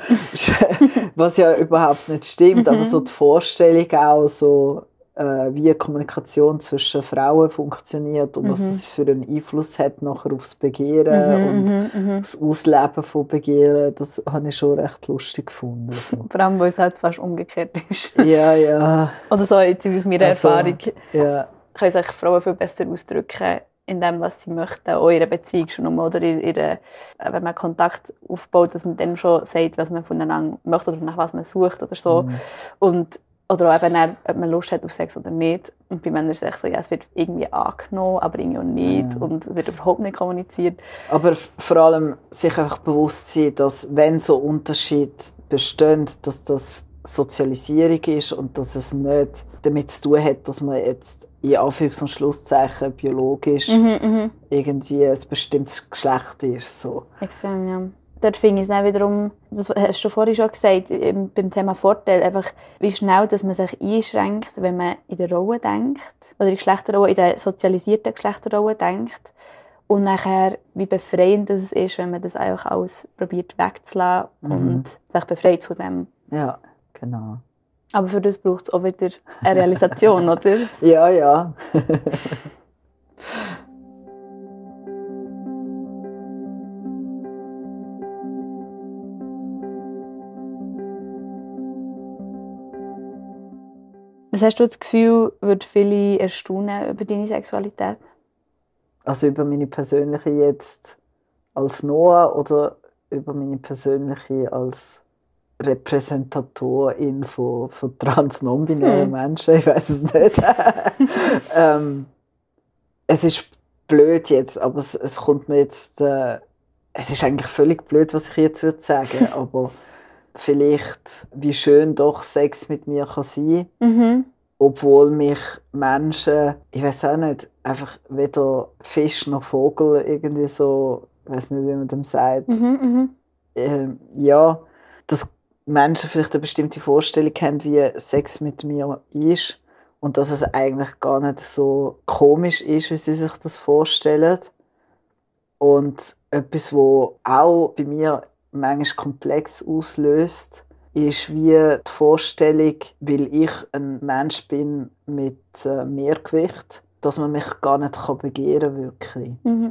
was ja überhaupt nicht stimmt, aber so die Vorstellung auch so, wie Kommunikation zwischen Frauen funktioniert und was es für einen Einfluss hat nachher aufs Begehren und das Ausleben von Begehren, das habe ich schon recht lustig gefunden. So. Vor allem, weil es halt fast umgekehrt ist. Ja. Oder so jetzt aus meiner Erfahrung. Ja. Können sich Frauen viel besser ausdrücken in dem, was sie möchten, auch in ihrer Beziehung schon, oder wenn man Kontakt aufbaut, dass man dann schon sagt, was man voneinander möchte oder nach was man sucht oder so. Und, oder auch eben, ob man Lust hat auf Sex oder nicht. Und bei Männern ist es so, ja, es wird irgendwie angenommen, aber irgendwie auch nicht und es wird überhaupt nicht kommuniziert. Aber vor allem sich einfach bewusst sein, dass wenn so Unterschiede bestehen, dass das Sozialisierung ist und dass es nicht damit zu tun hat, dass man jetzt in Anführungs- und Schlusszeichen biologisch irgendwie ein bestimmtes Geschlecht ist. So. Extrem, ja. Dort finde ich es dann wiederum, das hast du vorhin schon gesagt, beim Thema Vorteil, einfach wie schnell dass man sich einschränkt, wenn man in der Rolle denkt, oder in Geschlechterrolle, in der sozialisierten Geschlechterrolle denkt. Und nachher, wie befreiend es ist, wenn man das einfach alles probiert wegzulassen und sich befreit von dem. Ja, genau. Aber für das braucht es auch wieder eine Realisation, oder? Ja. Was hast du das Gefühl, würde viele erstaunen über deine Sexualität? Also über meine persönliche jetzt als Noah oder über meine persönliche als Repräsentatorin von trans-non-binären Menschen? Ich weiß es nicht. Es ist blöd jetzt, aber es kommt mir jetzt... es ist eigentlich völlig blöd, was ich jetzt würde sagen, aber vielleicht, wie schön doch Sex mit mir kann sein, obwohl mich Menschen, ich weiß auch nicht, einfach weder Fisch noch Vogel irgendwie so, ich weiß nicht, wie man dem sagt, ja, dass Menschen vielleicht eine bestimmte Vorstellung haben, wie Sex mit mir ist und dass es eigentlich gar nicht so komisch ist, wie sie sich das vorstellen. Und etwas, was auch bei mir manchmal komplex auslöst, ist wie die Vorstellung, weil ich ein Mensch bin mit Mehrgewicht, dass man mich gar nicht begehren kann, wirklich.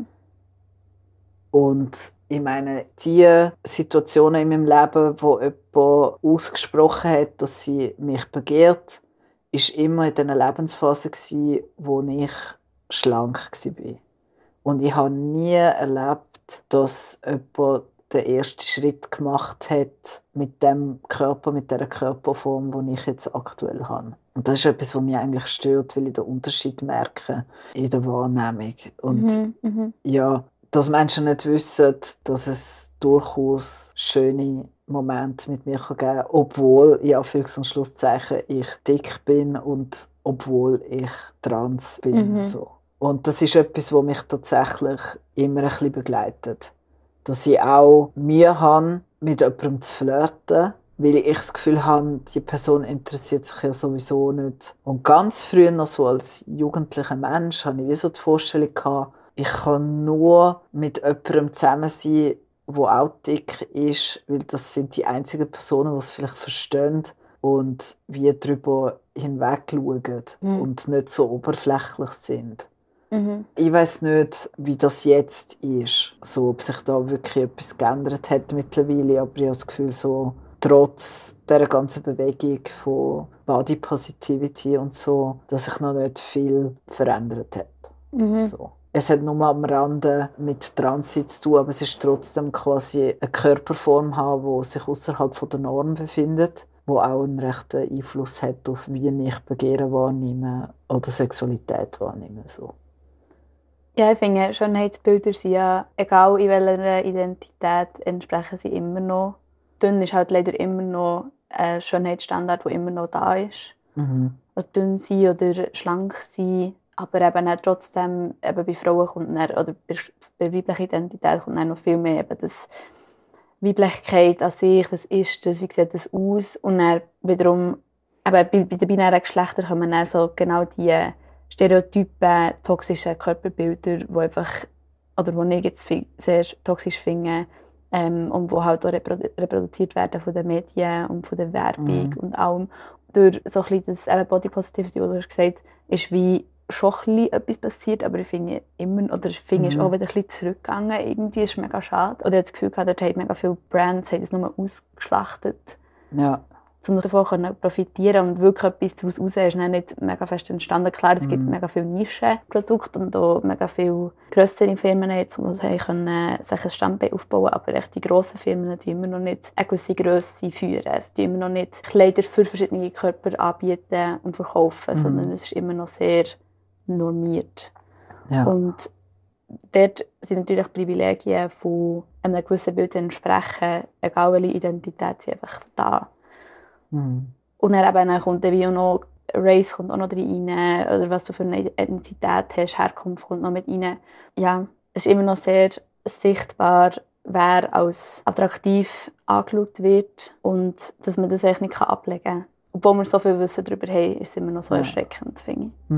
Und ich meine, die Situationen in meinem Leben, wo jemand ausgesprochen hat, dass sie mich begehrt, ist immer in dieser Lebensphase, wo ich schlank war. Und ich habe nie erlebt, dass jemand den ersten Schritt gemacht hat mit dem Körper, mit der Körperform, die ich jetzt aktuell habe. Und das ist etwas, was mich eigentlich stört, weil ich den Unterschied merke in der Wahrnehmung. Und ja, dass Menschen nicht wissen, dass es durchaus schöne Momente mit mir geben kann, obwohl, in Anführungs- und Schlusszeichen, ich dick bin und obwohl ich trans bin. So. Und das ist etwas, was mich tatsächlich immer ein bisschen begleitet. Dass ich auch Mühe habe, mit jemandem zu flirten, weil ich das Gefühl habe, die Person interessiert sich ja sowieso nicht. Und ganz früher, noch so als jugendlicher Mensch, hatte ich wie so die Vorstellung gehabt, ich kann nur mit jemandem zusammen sein, der auch dick ist, weil das sind die einzigen Personen, die es vielleicht verstehen und wie darüber hinweg schauen und nicht so oberflächlich sind. Ich weiss nicht, wie das jetzt ist, so, ob sich da wirklich etwas geändert hat mittlerweile, aber ich habe das Gefühl, so, trotz dieser ganzen Bewegung von Body Positivity und so, dass sich noch nicht viel verändert hat. So. Es hat nur am Rande mit Transit zu tun, aber es ist trotzdem quasi eine Körperform haben, die sich außerhalb der Norm befindet, wo auch einen rechten Einfluss hat auf wie ich Begehren wahrnehme oder Sexualität wahrnehme. So. Ja, ich finde, Schönheitsbilder sind ja, egal in welcher Identität, entsprechen sie immer noch. Dünn ist halt leider immer noch ein Schönheitsstandard, der immer noch da ist. Also dünn sein oder schlank sein. Aber eben auch trotzdem, eben bei Frauen kommt dann, oder bei weiblicher Identität kommt dann noch viel mehr eben das Weiblichkeit an sich, was ist das, wie sieht das aus? Und dann wiederum, eben bei den binären Geschlechtern kommen dann so genau die Stereotypen, toxischen Körperbilder, die einfach, oder die ich jetzt sehr toxisch finde, und die halt auch reproduziert werden von den Medien und von der Werbung und allem. Durch so ein bisschen das eben Body Positivity, wie du hast gesagt, ist wie schon ein etwas passiert, aber ich finde immer, oder ich finde, es ist auch wieder ein bisschen zurückgegangen. Irgendwie ist es mega schade. Oder ich habe das Gefühl gehabt, dort haben mega viele Brands das nur ausgeschlachtet. Ja. Um davon zu profitieren und wirklich etwas daraus raus ist nicht mega fest entstanden. Klar, es gibt mega viele Nischenprodukte und auch mega viele grössere Firmen, die sich ein Standbein aufbauen können. Aber echt die grossen Firmen die immer noch nicht eine gewisse Grösse führen. Die immer noch nicht Kleider für verschiedene Körper anbieten und verkaufen, sondern es ist immer noch sehr normiert. Ja. Und dort sind natürlich Privilegien von einem gewissen Bild entsprechen, egal welche Identität sie einfach da. Und dann kommt dann wie auch noch Race kommt auch noch rein, oder was du für eine Ethnizität hast, Herkunft kommt noch mit rein. Ja, es ist immer noch sehr sichtbar, wer als attraktiv angeschaut wird und dass man das eigentlich nicht ablegen kann. Obwohl wir so viel Wissen darüber haben, ist es immer noch so erschreckend, finde ich.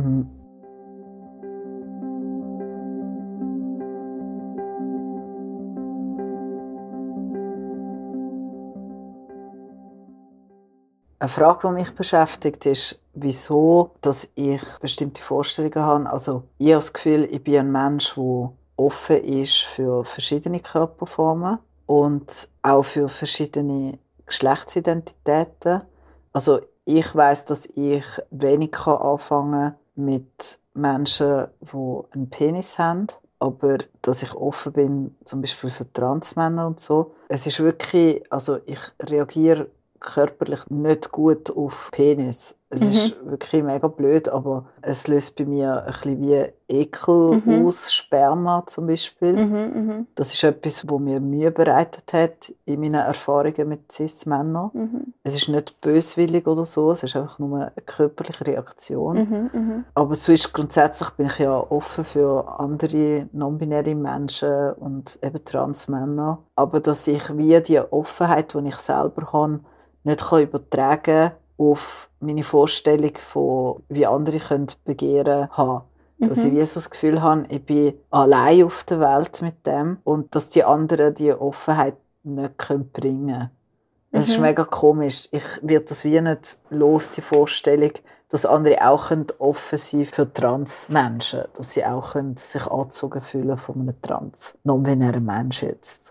Eine Frage, die mich beschäftigt, ist, wieso dass ich bestimmte Vorstellungen habe. Also, ich habe das Gefühl, ich bin ein Mensch, der offen ist für verschiedene Körperformen und auch für verschiedene Geschlechtsidentitäten. Also, ich weiss, dass ich wenig anfangen kann mit Menschen, die einen Penis haben, aber dass ich offen bin, zum Beispiel für Transmänner und so. Es ist wirklich, also ich reagiere körperlich nicht gut auf Penis. Es ist wirklich mega blöd, aber es löst bei mir ein bisschen wie Ekel aus, Sperma zum Beispiel. Das ist etwas, was mir Mühe bereitet hat in meinen Erfahrungen mit Cis-Männern. Es ist nicht böswillig oder so, es ist einfach nur eine körperliche Reaktion. Aber sonst grundsätzlich bin ich ja offen für andere non-binäre Menschen und eben Transmänner. Aber dass ich wie die Offenheit, die ich selber habe, nicht übertragen kann auf meine Vorstellung von, wie andere Begehren haben. Dass ich wie so das Gefühl habe, ich bin allein auf der Welt mit dem und dass die anderen die Offenheit nicht bringen können. Das ist mega komisch. Ich werde das wie nicht los, die Vorstellung, dass andere auch offen sein für Transmenschen. Dass sie auch sich angezogen fühlen von einem trans-non-binären Menschen jetzt.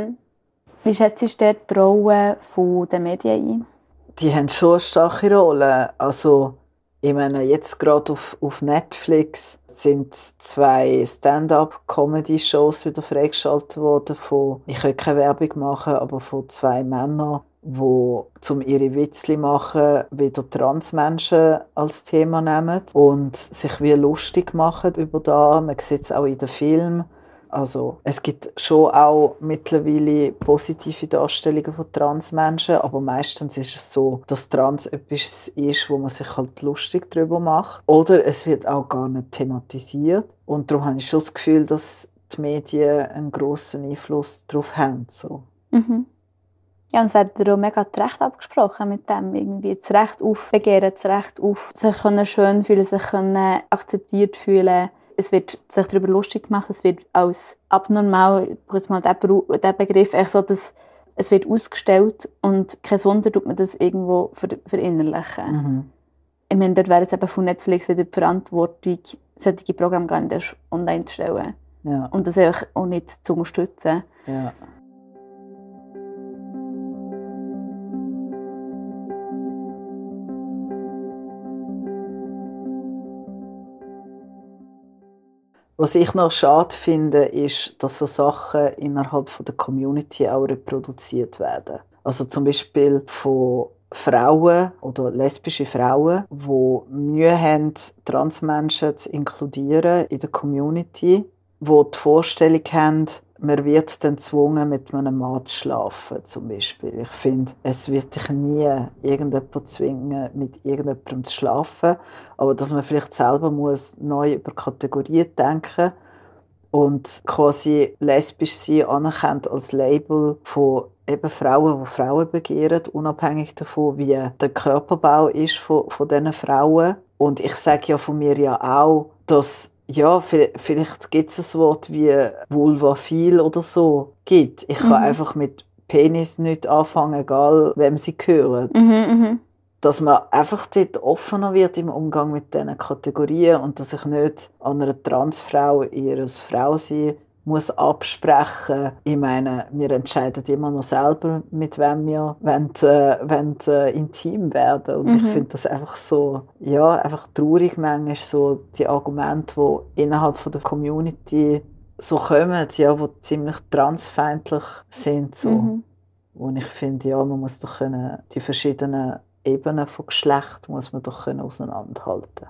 Wie schätzt du die Rolle der Medien ein? Die haben schon eine starke Rolle. Also, ich meine, jetzt gerade auf Netflix sind 2 Stand-up-Comedy-Shows wieder freigeschaltet worden. Ich will keine Werbung machen, aber von 2 Männern, die zum ihre Witzli machen, wieder Transmenschen als Thema nehmen und sich wie lustig machen über das. Man sieht es auch in den Filmen. Also, es gibt schon auch mittlerweile positive Darstellungen von Transmenschen, aber meistens ist es so, dass Trans etwas ist, wo man sich halt lustig darüber macht. Oder es wird auch gar nicht thematisiert. Und darum habe ich schon das Gefühl, dass die Medien einen grossen Einfluss darauf haben. So. Ja, und es wird auch mega das Recht abgesprochen mit dem. Irgendwie das Recht auf Begehren, das Recht auf sich schön fühlen, sich akzeptiert fühlen. Es wird sich darüber lustig gemacht, es wird als abnormal, ich brauche mal diesen Begriff, so, dass es wird ausgestellt und kein Wunder tut man das irgendwo verinnerlichen. ich meine, dort wäre jetzt eben von Netflix wieder die Verantwortung, solche Programme gar nicht erst online zu stellen. Ja. Und das einfach auch nicht zu unterstützen. Ja. Was ich noch schade finde, ist, dass so Sachen innerhalb der Community auch reproduziert werden. Also zum Beispiel von Frauen oder lesbische Frauen, die Mühe haben, Transmenschen zu inkludieren in der Community, die die Vorstellung haben, man wird dann gezwungen, mit einem Mann zu schlafen, zum Beispiel. Ich finde, es wird dich nie irgendjemand zwingen, mit irgendjemandem zu schlafen, aber dass man vielleicht selber muss neu über Kategorien denken und quasi lesbisch sein anerkennt als Label von eben Frauen, die Frauen begehren, unabhängig davon, wie der Körperbau ist von diesen Frauen. Und ich sage ja von mir ja auch, dass ja, vielleicht gibt es ein Wort wie vulvaphil oder so. Gibt. Ich kann einfach mit Penis nicht anfangen, egal wem sie gehören. Dass man einfach dort offener wird im Umgang mit diesen Kategorien und dass ich nicht an einer Transfrau ihr Frausein muss absprechen. Ich meine, wir entscheiden immer noch selber, mit wem wir wollen, intim werden. Und ich finde das einfach so, ja, einfach traurig manchmal, so die Argumente, die innerhalb von der Community so kommen, ja, die ziemlich transfeindlich sind. So. Und ich finde, ja, man muss doch können, die verschiedenen Ebenen von Geschlecht muss man doch können auseinanderhalten.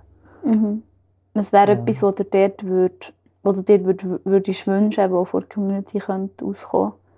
Was wäre etwas, wo du dir würdest wünschen, was von der Community auskommen könnte?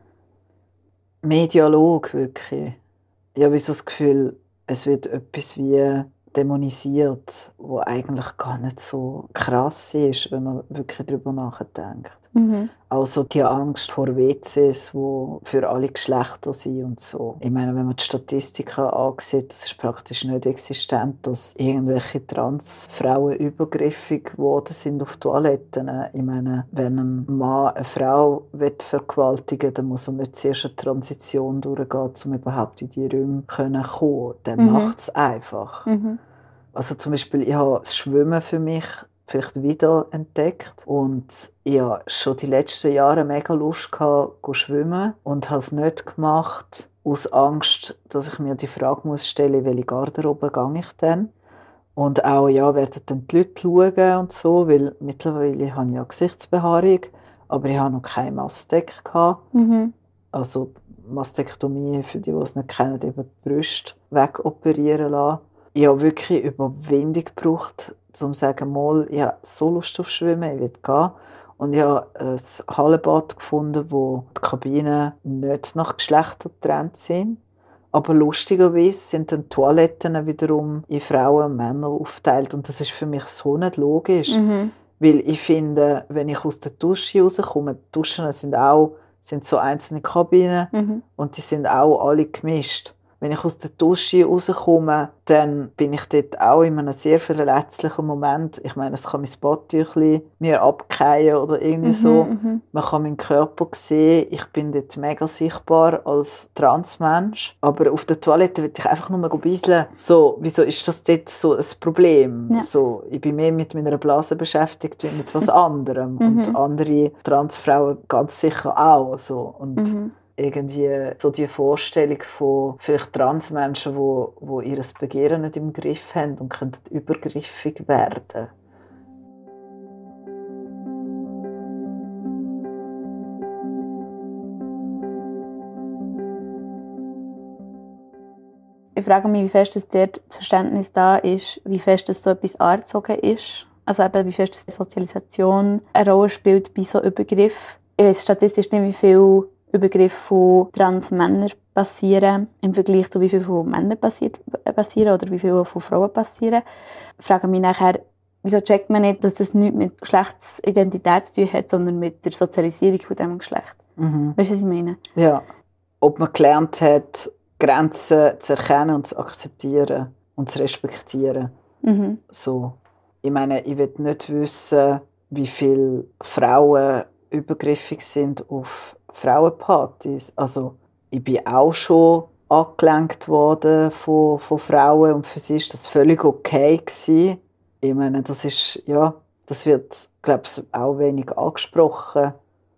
Mehr Dialog, wirklich. Ich habe so das Gefühl, es wird etwas wie dämonisiert, was eigentlich gar nicht so krass ist, wenn man wirklich darüber nachdenkt. Also die Angst vor WCs, die für alle Geschlechter sind und so. Ich meine, wenn man die Statistiken ansieht, das ist praktisch nicht existent, dass irgendwelche Transfrauen übergriffig geworden sind auf Toiletten. Ich meine, wenn ein Mann eine Frau vergewaltigen will, dann muss er nicht zuerst eine Transition durchgehen, um überhaupt in die Räume kommen zu können. Dann macht es einfach. Also zum Beispiel, ich habe das Schwimmen für mich vielleicht wieder entdeckt und ich hatte schon die letzten Jahre mega Lust gehabt, zu schwimmen und habe es nicht gemacht aus Angst, dass ich mir die Frage muss stellen, welche Garderobe gehe ich denn? Und auch, ja, werden dann die Leute schauen und so, weil mittlerweile habe ich ja Gesichtsbehaarung, aber ich habe noch keine Mastek gehabt. Also Mastektomie, für die es nicht kennen, eben die Brüste wegoperieren lassen. Ich habe wirklich Überwindung gebraucht, um zu sagen, mal, ich habe so Lust auf Schwimmen, ich will gehen. Und ich habe ein Hallenbad gefunden, wo die Kabinen nicht nach Geschlechtern getrennt sind. Aber lustigerweise sind dann die Toiletten wiederum in Frauen und Männer aufgeteilt. Und das ist für mich so nicht logisch. Weil ich finde, wenn ich aus der Dusche rauskomme, die Duschen sind so einzelne Kabinen und die sind auch alle gemischt. Wenn ich aus der Dusche rauskomme, dann bin ich dort auch in einem sehr verletzlichen Moment. Ich meine, es kann mein Badtüchlein mir abfallen oder irgendwie so. Man kann meinen Körper sehen. Ich bin dort mega sichtbar als Transmensch. Aber auf der Toilette will ich einfach nur beiseln. So, wieso ist das dort so ein Problem? Ja. So, ich bin mehr mit meiner Blase beschäftigt als mit etwas anderem. Und andere Transfrauen ganz sicher auch. So. Und irgendwie so die Vorstellung von vielleicht Transmenschen, die ihr Begehren nicht im Griff haben und könnten übergriffig werden. Ich frage mich, wie fest das dort das Verständnis da ist, wie fest das so etwas angezogen ist. Also eben, wie fest das Sozialisation eine Rolle spielt bei so Übergriffen. Ich weiss statistisch nicht, wie viel Übergriffe von Transmännern passieren im Vergleich zu wie viel von Männern passieren oder wie viel von Frauen passieren. Ich frage mich nachher, wieso checkt man nicht, dass das nichts mit Geschlechtsidentität zu tun hat, sondern mit der Sozialisierung von diesem Geschlecht? Weißt du, was ich meine? Ja. Ob man gelernt hat, Grenzen zu erkennen und zu akzeptieren und zu respektieren. So. Ich meine, ich will nicht wissen, wie viele Frauen übergriffig sind auf Frauenpartys. Also, ich bin auch schon angelenkt worden von Frauen und für sie ist das völlig okay gewesen. Ich meine, das wird, glaube ich, auch wenig angesprochen,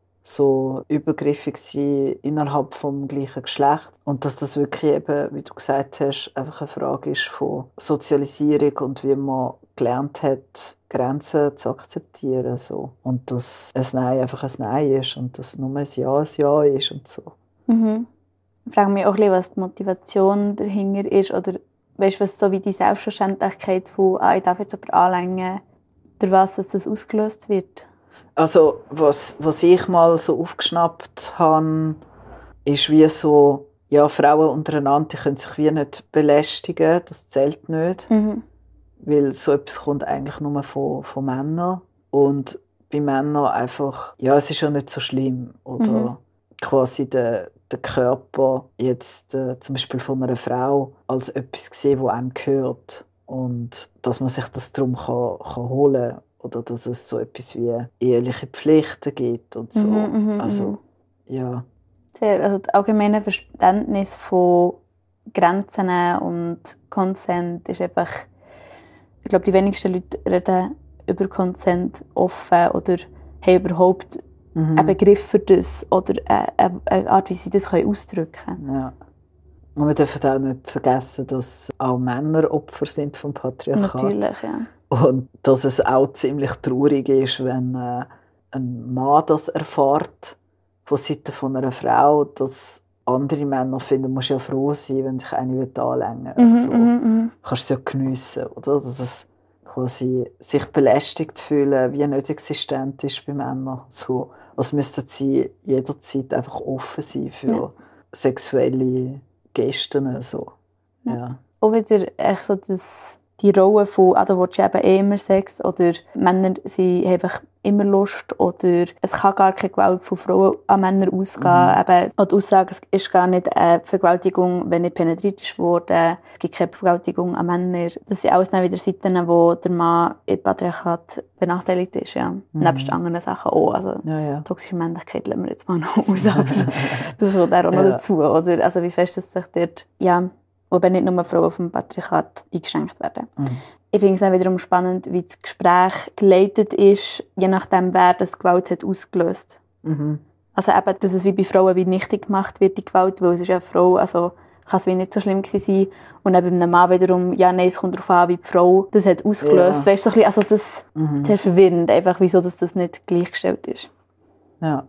so übergriffig sein innerhalb vom gleichen Geschlecht und dass das wirklich eben, wie du gesagt hast, einfach eine Frage ist von Sozialisierung und wie man gelernt hat, Grenzen zu akzeptieren, so. Und dass ein Nein einfach ein Nein ist und dass nur ein Ja ist und so. Mhm. Ich frage mich auch ein bisschen, was die Motivation dahinter ist oder weißt, was so wie die Selbstverständlichkeit von ich darf jetzt aber anlängen, durch was das ausgelöst wird? Also, was ich mal so aufgeschnappt habe, ist wie so, ja, Frauen untereinander, die können sich wie nicht belästigen, das zählt nicht. Mhm. Weil so etwas kommt eigentlich nur von Männern. Und bei Männern einfach, ja, es ist ja nicht so schlimm. Oder quasi der Körper jetzt zum Beispiel von einer Frau als etwas sehen, das einem gehört. Und dass man sich das darum kann holen kann. Oder dass es so etwas wie eheliche Pflichten gibt und so. Also, ja. Sehr, also das allgemeine Verständnis von Grenzen und Consent ist einfach, ich glaube, die wenigsten Leute reden über Consent offen oder haben überhaupt einen Begriff für das oder eine Art, wie sie das ausdrücken können. Ja. Und wir dürfen auch nicht vergessen, dass auch Männer Opfer sind vom Patriarchat. Natürlich, ja. Und dass es auch ziemlich traurig ist, wenn ein Mann das erfährt von Seiten von einer Frau, dass andere Männer finden, du musst ja froh sein, wenn dich eine anlängen will. Kannst du es ja geniessen, oder? Dass es quasi sich belästigt fühlen, wie nicht existent ist bei Männern. So, als müssten sie jederzeit einfach offen sein für sexuelle Gesten. So. Ja. Auch wieder echt so die Rolle von, du willst eben immer Sex oder Männer haben einfach immer Lust oder es kann gar keine Gewalt von Frauen an Männer ausgehen. Eben, die Aussage, es ist gar nicht eine Vergewaltigung, wenn nicht penetriert ist worden. Es gibt keine Vergewaltigung an Männer. Das sind alles dann wieder Seiten, wo der Mann im Patriarchat benachteiligt ist. Ja. Nebst anderen Sachen auch. Also, toxische Männlichkeit lassen wir jetzt mal noch aus, aber das will auch noch dazu. Oder? Also wie fest es sich dort... wobei nicht nur Frauen vom Patriarchat eingeschränkt werden. Ich finde es auch wiederum spannend, wie das Gespräch geleitet ist, je nachdem, wer das Gewalt hat ausgelöst. Also eben, dass es wie bei Frauen wie nichtig gemacht wird, die Gewalt, weil es ist ja eine Frau, also kann es wie nicht so schlimm gewesen sein. Und eben bei einem Mann wiederum, es kommt darauf an, wie die Frau das hat ausgelöst. Weißt du, so ein bisschen, also das ist sehr verwirrend, einfach, wieso das nicht gleichgestellt ist. Ja.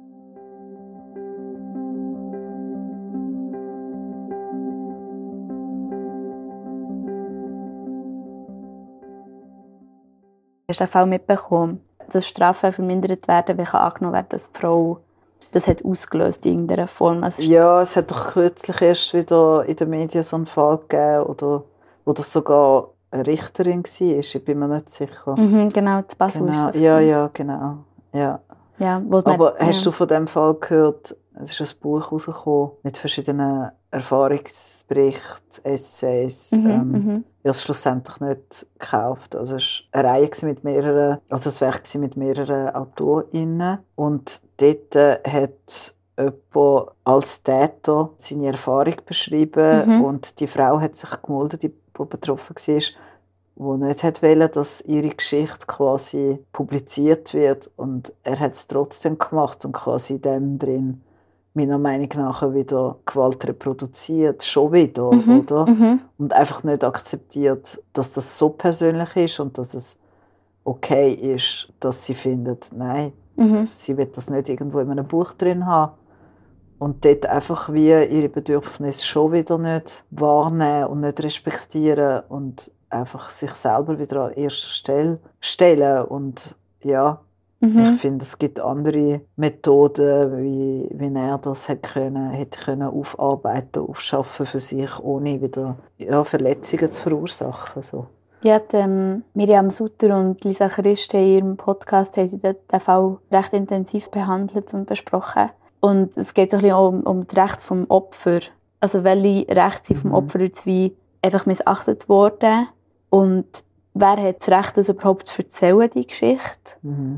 Hast du den Fall mitbekommen, dass Strafen vermindert werden, wenn angenommen wird, dass die Frau das hat ausgelöst in irgendeiner Form? Also ja, es hat doch kürzlich erst wieder in den Medien so einen Fall gegeben, oder wo das sogar eine Richterin war. Ich bin mir nicht sicher. Genau, das Basel ist das. Ja, genau. Ja. Ja, aber hast du von diesem Fall gehört? Es ist ein Buch rausgekommen mit verschiedenen Erfahrungsberichten, Essays. Ich habe es schlussendlich nicht gekauft. Also es war eine Reihe mit mehreren, also ein Werk mit mehreren AutorInnen. Und dort hat jemand als Täter seine Erfahrung beschrieben. Und die Frau hat sich gemeldet, die betroffen war, die nicht wollte, dass ihre Geschichte quasi publiziert wird. Und er hat es trotzdem gemacht und quasi in dem drin meiner Meinung nach wieder Gewalt reproduziert, schon wieder, oder? Und einfach nicht akzeptiert, dass das so persönlich ist und dass es okay ist, dass sie findet, nein, sie will das nicht irgendwo in einem Buch drin haben. Und dort einfach wie ihre Bedürfnisse schon wieder nicht wahrnehmen und nicht respektieren und einfach sich selber wieder an erster Stelle stellen. Und ja, ich finde, es gibt andere Methoden, wie er das hätte können aufarbeiten, aufschaffen für sich, ohne wieder Verletzungen zu verursachen. So. Ja, Miriam Sutter und Lisa Christ in ihrem Podcast haben sie den Fall recht intensiv behandelt und besprochen. Und es geht so ein bisschen um das Recht vom Opfer. Also welche Rechte sind vom Opfer jetzt wie einfach missachtet worden und wer hat das Recht, das überhaupt zu erzählen, die Geschichte?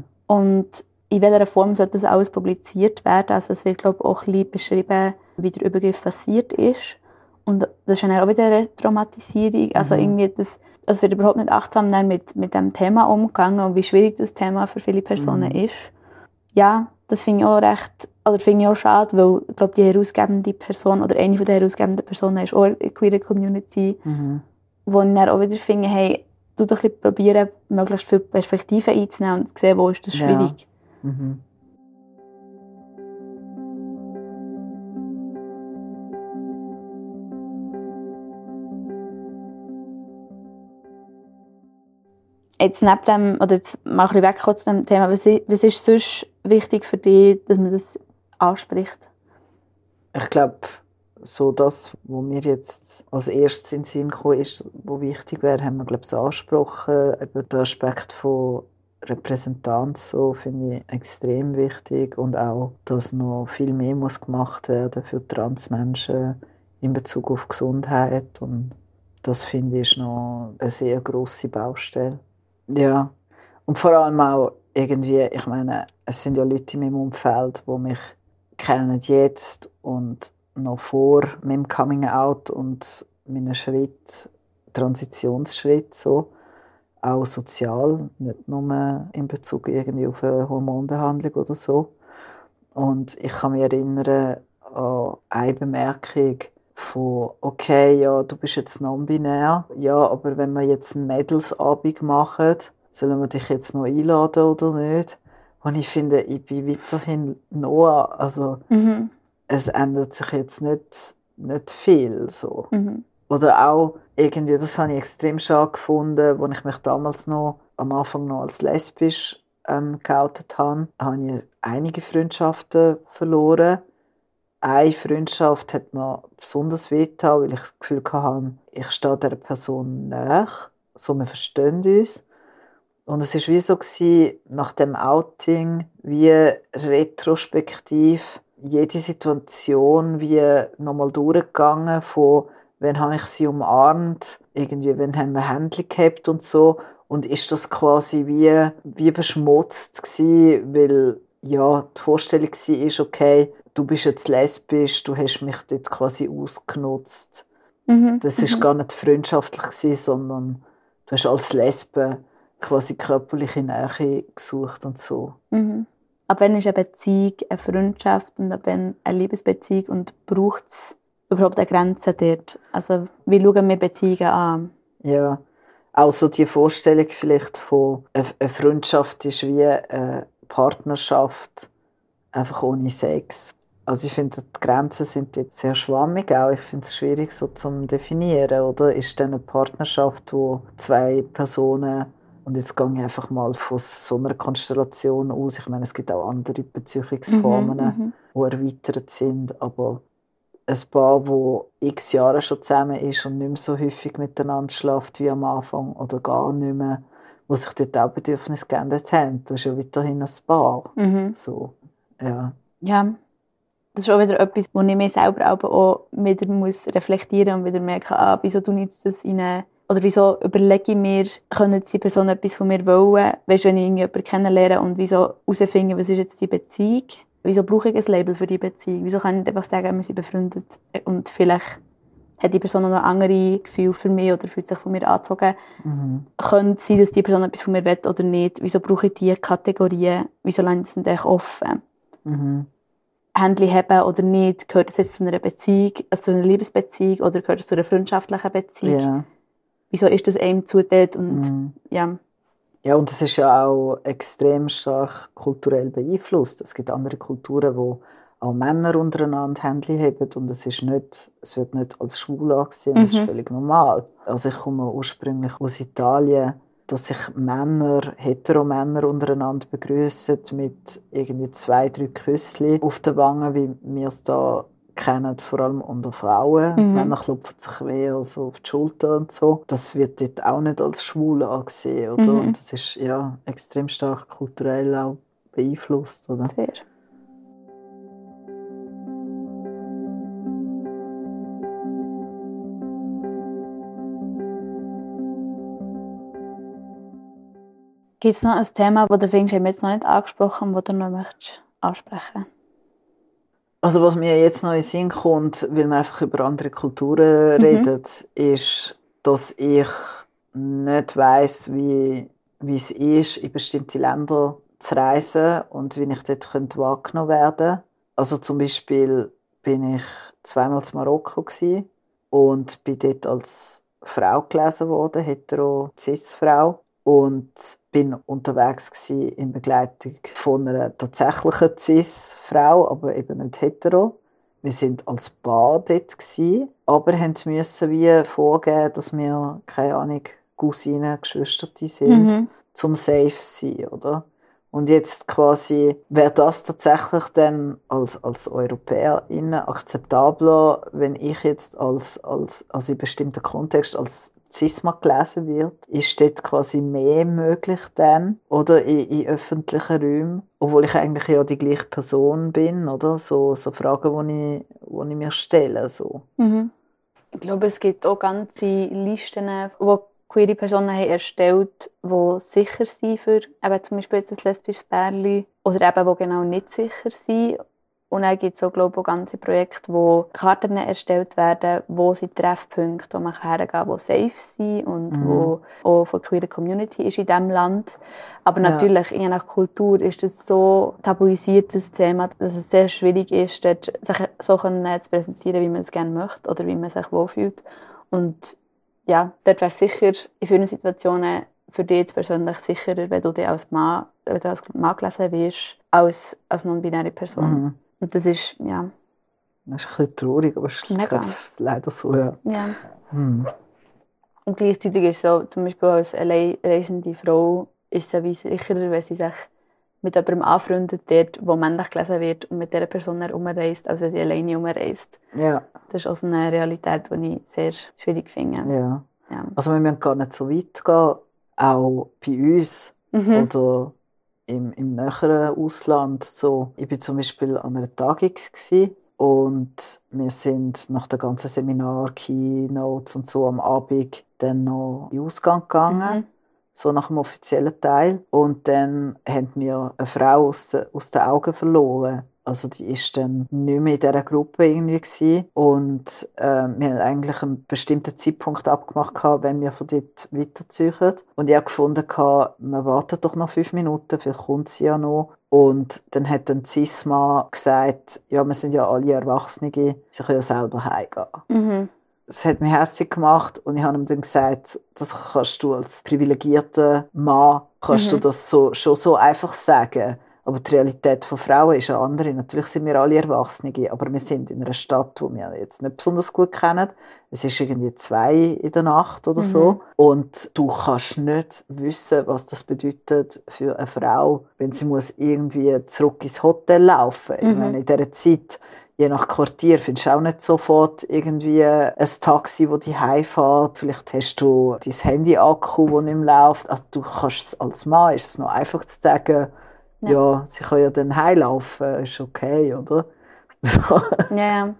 Und in welcher Form sollte das alles publiziert werden? Also es wird, glaube ich, auch ein bisschen beschrieben, wie der Übergriff passiert ist. Und das ist dann auch wieder eine Traumatisierung. Also irgendwie das wird überhaupt nicht achtsam dann mit dem Thema umgegangen und wie schwierig das Thema für viele Personen ist. Ja, das finde ich auch finde ich auch schade, weil ich glaube, die herausgebende Person oder eine der herausgebenden Personen ist auch in der queer Community, wo ich dann auch wieder finde, hey, du doch ein bisschen probieren, möglichst viele Perspektiven einzunehmen und zu sehen, wo ist das schwierig. Ja. Jetzt neben dem, oder jetzt mal ein bisschen weg zu dem Thema, was ist sonst wichtig für dich, dass man das anspricht? Ich glaube, so das, was mir jetzt als erstes in den Sinn gekommen ist, was wichtig wäre, haben wir, glaube ich, angesprochen. Eben der Aspekt von Repräsentanz, so finde ich extrem wichtig. Und auch, dass noch viel mehr muss gemacht werden für Transmenschen in Bezug auf Gesundheit. Und das, finde ich, ist noch eine sehr grosse Baustelle. Ja, und vor allem auch irgendwie, ich meine, es sind ja Leute in meinem Umfeld, die mich kennen jetzt und noch vor meinem Coming-out und meinen Transitionsschritt, so, auch sozial, nicht nur in Bezug irgendwie auf eine Hormonbehandlung oder so. Und ich kann mich erinnern an eine Bemerkung von, okay, ja, du bist jetzt non-binär, ja, aber wenn wir jetzt einen Mädelsabend machen, sollen wir dich jetzt noch einladen oder nicht? Und ich finde, ich bin weiterhin Noah, also es ändert sich jetzt nicht viel, so. Oder auch irgendwie, das habe ich extrem schade gefunden, als ich mich damals noch, am Anfang noch als lesbisch geoutet habe ich einige Freundschaften verloren. Eine Freundschaft hat mir besonders wehgetan, weil ich das Gefühl hatte, ich stehe dieser Person nahe, so, wir verstehen uns. Und es war wie so, nach dem Outing, wie retrospektiv jede Situation wie nochmal durchgegangen, von wann habe ich sie umarmt, irgendwie, wann haben wir Händchen gehabt und so. Und ist das quasi wie beschmutzt gewesen, weil ja, die Vorstellung war, okay, du bist jetzt lesbisch, du hast mich dort quasi ausgenutzt. Das war gar nicht freundschaftlich gewesen, sondern du hast als Lesbe quasi körperliche Nähe gesucht und so. Ab wann ist eine Beziehung eine Freundschaft und ab wann eine Liebesbeziehung und braucht es überhaupt eine Grenze dort? Also wie schauen wir Beziehungen an? Ja, auch so die Vorstellung vielleicht von eine Freundschaft ist wie eine Partnerschaft, einfach ohne Sex. Also ich finde, die Grenzen sind jetzt sehr schwammig auch. Ich finde es schwierig so zu definieren, oder? Ist denn eine Partnerschaft, wo zwei Personen, und jetzt gehe ich einfach mal von so einer Konstellation aus, ich meine, es gibt auch andere Beziehungsformen, die erweitert sind, aber ein Paar, das x Jahre schon zusammen ist und nicht mehr so häufig miteinander schläft wie am Anfang oder gar nicht mehr, wo sich dort auch Bedürfnisse geändert haben, das ist ja weiterhin ein Paar. So, ja. Ja, das ist auch wieder etwas, wo ich mir selber auch wieder reflektieren muss und wieder merken, wieso tue ich jetzt das rein? Oder wieso überlege ich mir, können die Person etwas von mir wollen? Weißt du, wenn ich jemanden kennenlerne und wieso herausfinden, was ist jetzt die Beziehung? Wieso brauche ich ein Label für die Beziehung? Wieso kann ich nicht einfach sagen, wir sind befreundet und vielleicht hat die Person noch andere Gefühle für mich oder fühlt sich von mir angezogen? Könnte es sein, dass die Person etwas von mir will oder nicht? Wieso brauche ich diese Kategorien? Wieso lasse ich das nicht offen? Händchen haben oder nicht? Gehört das jetzt zu einer Beziehung, also zu einer Liebesbeziehung oder gehört es zu einer freundschaftlichen Beziehung? Ja. Wieso ist das einem zugeteilt? Und ja. Ja, und es ist ja auch extrem stark kulturell beeinflusst. Es gibt andere Kulturen, wo auch Männer untereinander Händchen haben und es wird nicht als schwul angesehen, das ist völlig normal. Also ich komme ursprünglich aus Italien, dass sich Heteromänner untereinander begrüßen mit irgendwie 2, 3 Küsschen auf der Wange, wie wir es da kennen, vor allem unter Frauen. Männer klopfen sich weh also auf die Schulter und so. Das wird dort auch nicht als schwul angesehen, oder? Und das ist ja extrem stark kulturell auch beeinflusst, oder? Sehr. Gibt es noch ein Thema, das du findest, haben wir jetzt noch nicht angesprochen, das du noch möchtest ansprechen? Also was mir jetzt noch in den Sinn kommt, weil man einfach über andere Kulturen redet, ist, dass ich nicht weiss, wie es ist, in bestimmte Länder zu reisen und wie ich dort wahrgenommen werden könnte. Also zum Beispiel bin ich zweimal in Marokko und bin dort als Frau gelesen worden, hetero-cis-Frau. Und bin unterwegs in Begleitung von einer tatsächlichen cis-Frau, aber eben nicht hetero. Wir sind als Paar dort aber mussten wie vorgeben, dass wir, keine Ahnung, Cousinen, Geschwister sind, zum safe zu sein, oder? Und jetzt quasi, wäre das tatsächlich dann als EuropäerInnen akzeptabler, wenn ich jetzt also in bestimmten Kontext als Cisma gelesen wird, ist dort quasi mehr möglich dann, oder in öffentlichen Räumen, obwohl ich eigentlich ja die gleiche Person bin, oder? So Fragen, die ich mir stelle. So. Ich glaube, es gibt auch ganze Listen, wo queere Personen haben erstellt, die sicher sind für eben zum Beispiel jetzt ein lesbisches Pärchen oder eben, die genau nicht sicher sind. Und dann gibt es auch, glaube ich, auch ganze Projekte, wo Karten erstellt werden, wo sind Treffpunkte, wo man hergehen kann, die safe sind und wo auch von der queer Community ist in diesem Land. Aber natürlich, je nach Kultur ist das so tabuisiertes Thema, dass es sehr schwierig ist, dort sich so zu präsentieren, wie man es gerne möchte oder wie man sich wohlfühlt. Und ja, dort wäre es sicher in vielen Situationen für dich jetzt persönlich sicherer, wenn du dich als Mann gelesen wirst, als non-binäre Person. Und das ist, ja. Das ist ein bisschen traurig, aber ich glaube, es ist leider so, ja. Und gleichzeitig ist es so, zum Beispiel als alleinreisende Frau, ist es wie sicherer, wenn sie sich mit jemandem anfreundet, dort, wo männlich gelesen wird und mit dieser Person herumreist, als wenn sie alleine herumreist. Ja. Das ist auch so eine Realität, die ich sehr schwierig finde. Ja. Also wir müssen gar nicht so weit gehen, auch bei uns oder im näheren Ausland. So. Ich war zum Beispiel an einer Tagung und wir sind nach dem ganzen Seminar, Keynotes und so am Abend dann noch in den Ausgang gegangen. So nach dem offiziellen Teil. Und dann haben wir eine Frau aus den Augen verloren. Also die war dann nicht mehr in dieser Gruppe irgendwie. Und wir haben eigentlich einen bestimmten Zeitpunkt abgemacht, wenn wir von dort weiterziehen. Und ich habe gefunden, wir warten doch noch 5 Minuten, vielleicht kommt sie ja noch. Und dann hat ein Cis-Mann gesagt, ja, wir sind ja alle Erwachsene, sie können ja selber heimgehen. Das hat mich hässlich gemacht und ich habe ihm dann gesagt, das kannst du als privilegierter Mann, kannst du das schon so einfach sagen. Aber die Realität von Frauen ist eine andere. Natürlich sind wir alle Erwachsene, aber wir sind in einer Stadt, die wir jetzt nicht besonders gut kennen. Es ist irgendwie 2 in der Nacht oder so. Und du kannst nicht wissen, was das bedeutet für eine Frau, wenn sie muss irgendwie zurück ins Hotel laufen muss. Ich meine, in dieser Zeit, je nach Quartier, findest du auch nicht sofort irgendwie ein Taxi, das dich heimfährt. Vielleicht hast du dein Handy-Akku, das nicht mehr läuft. Also du kannst als Mann, ist es noch einfach zu sagen, ja, sie können ja dann heimlaufen, ist okay, oder? So. Ja.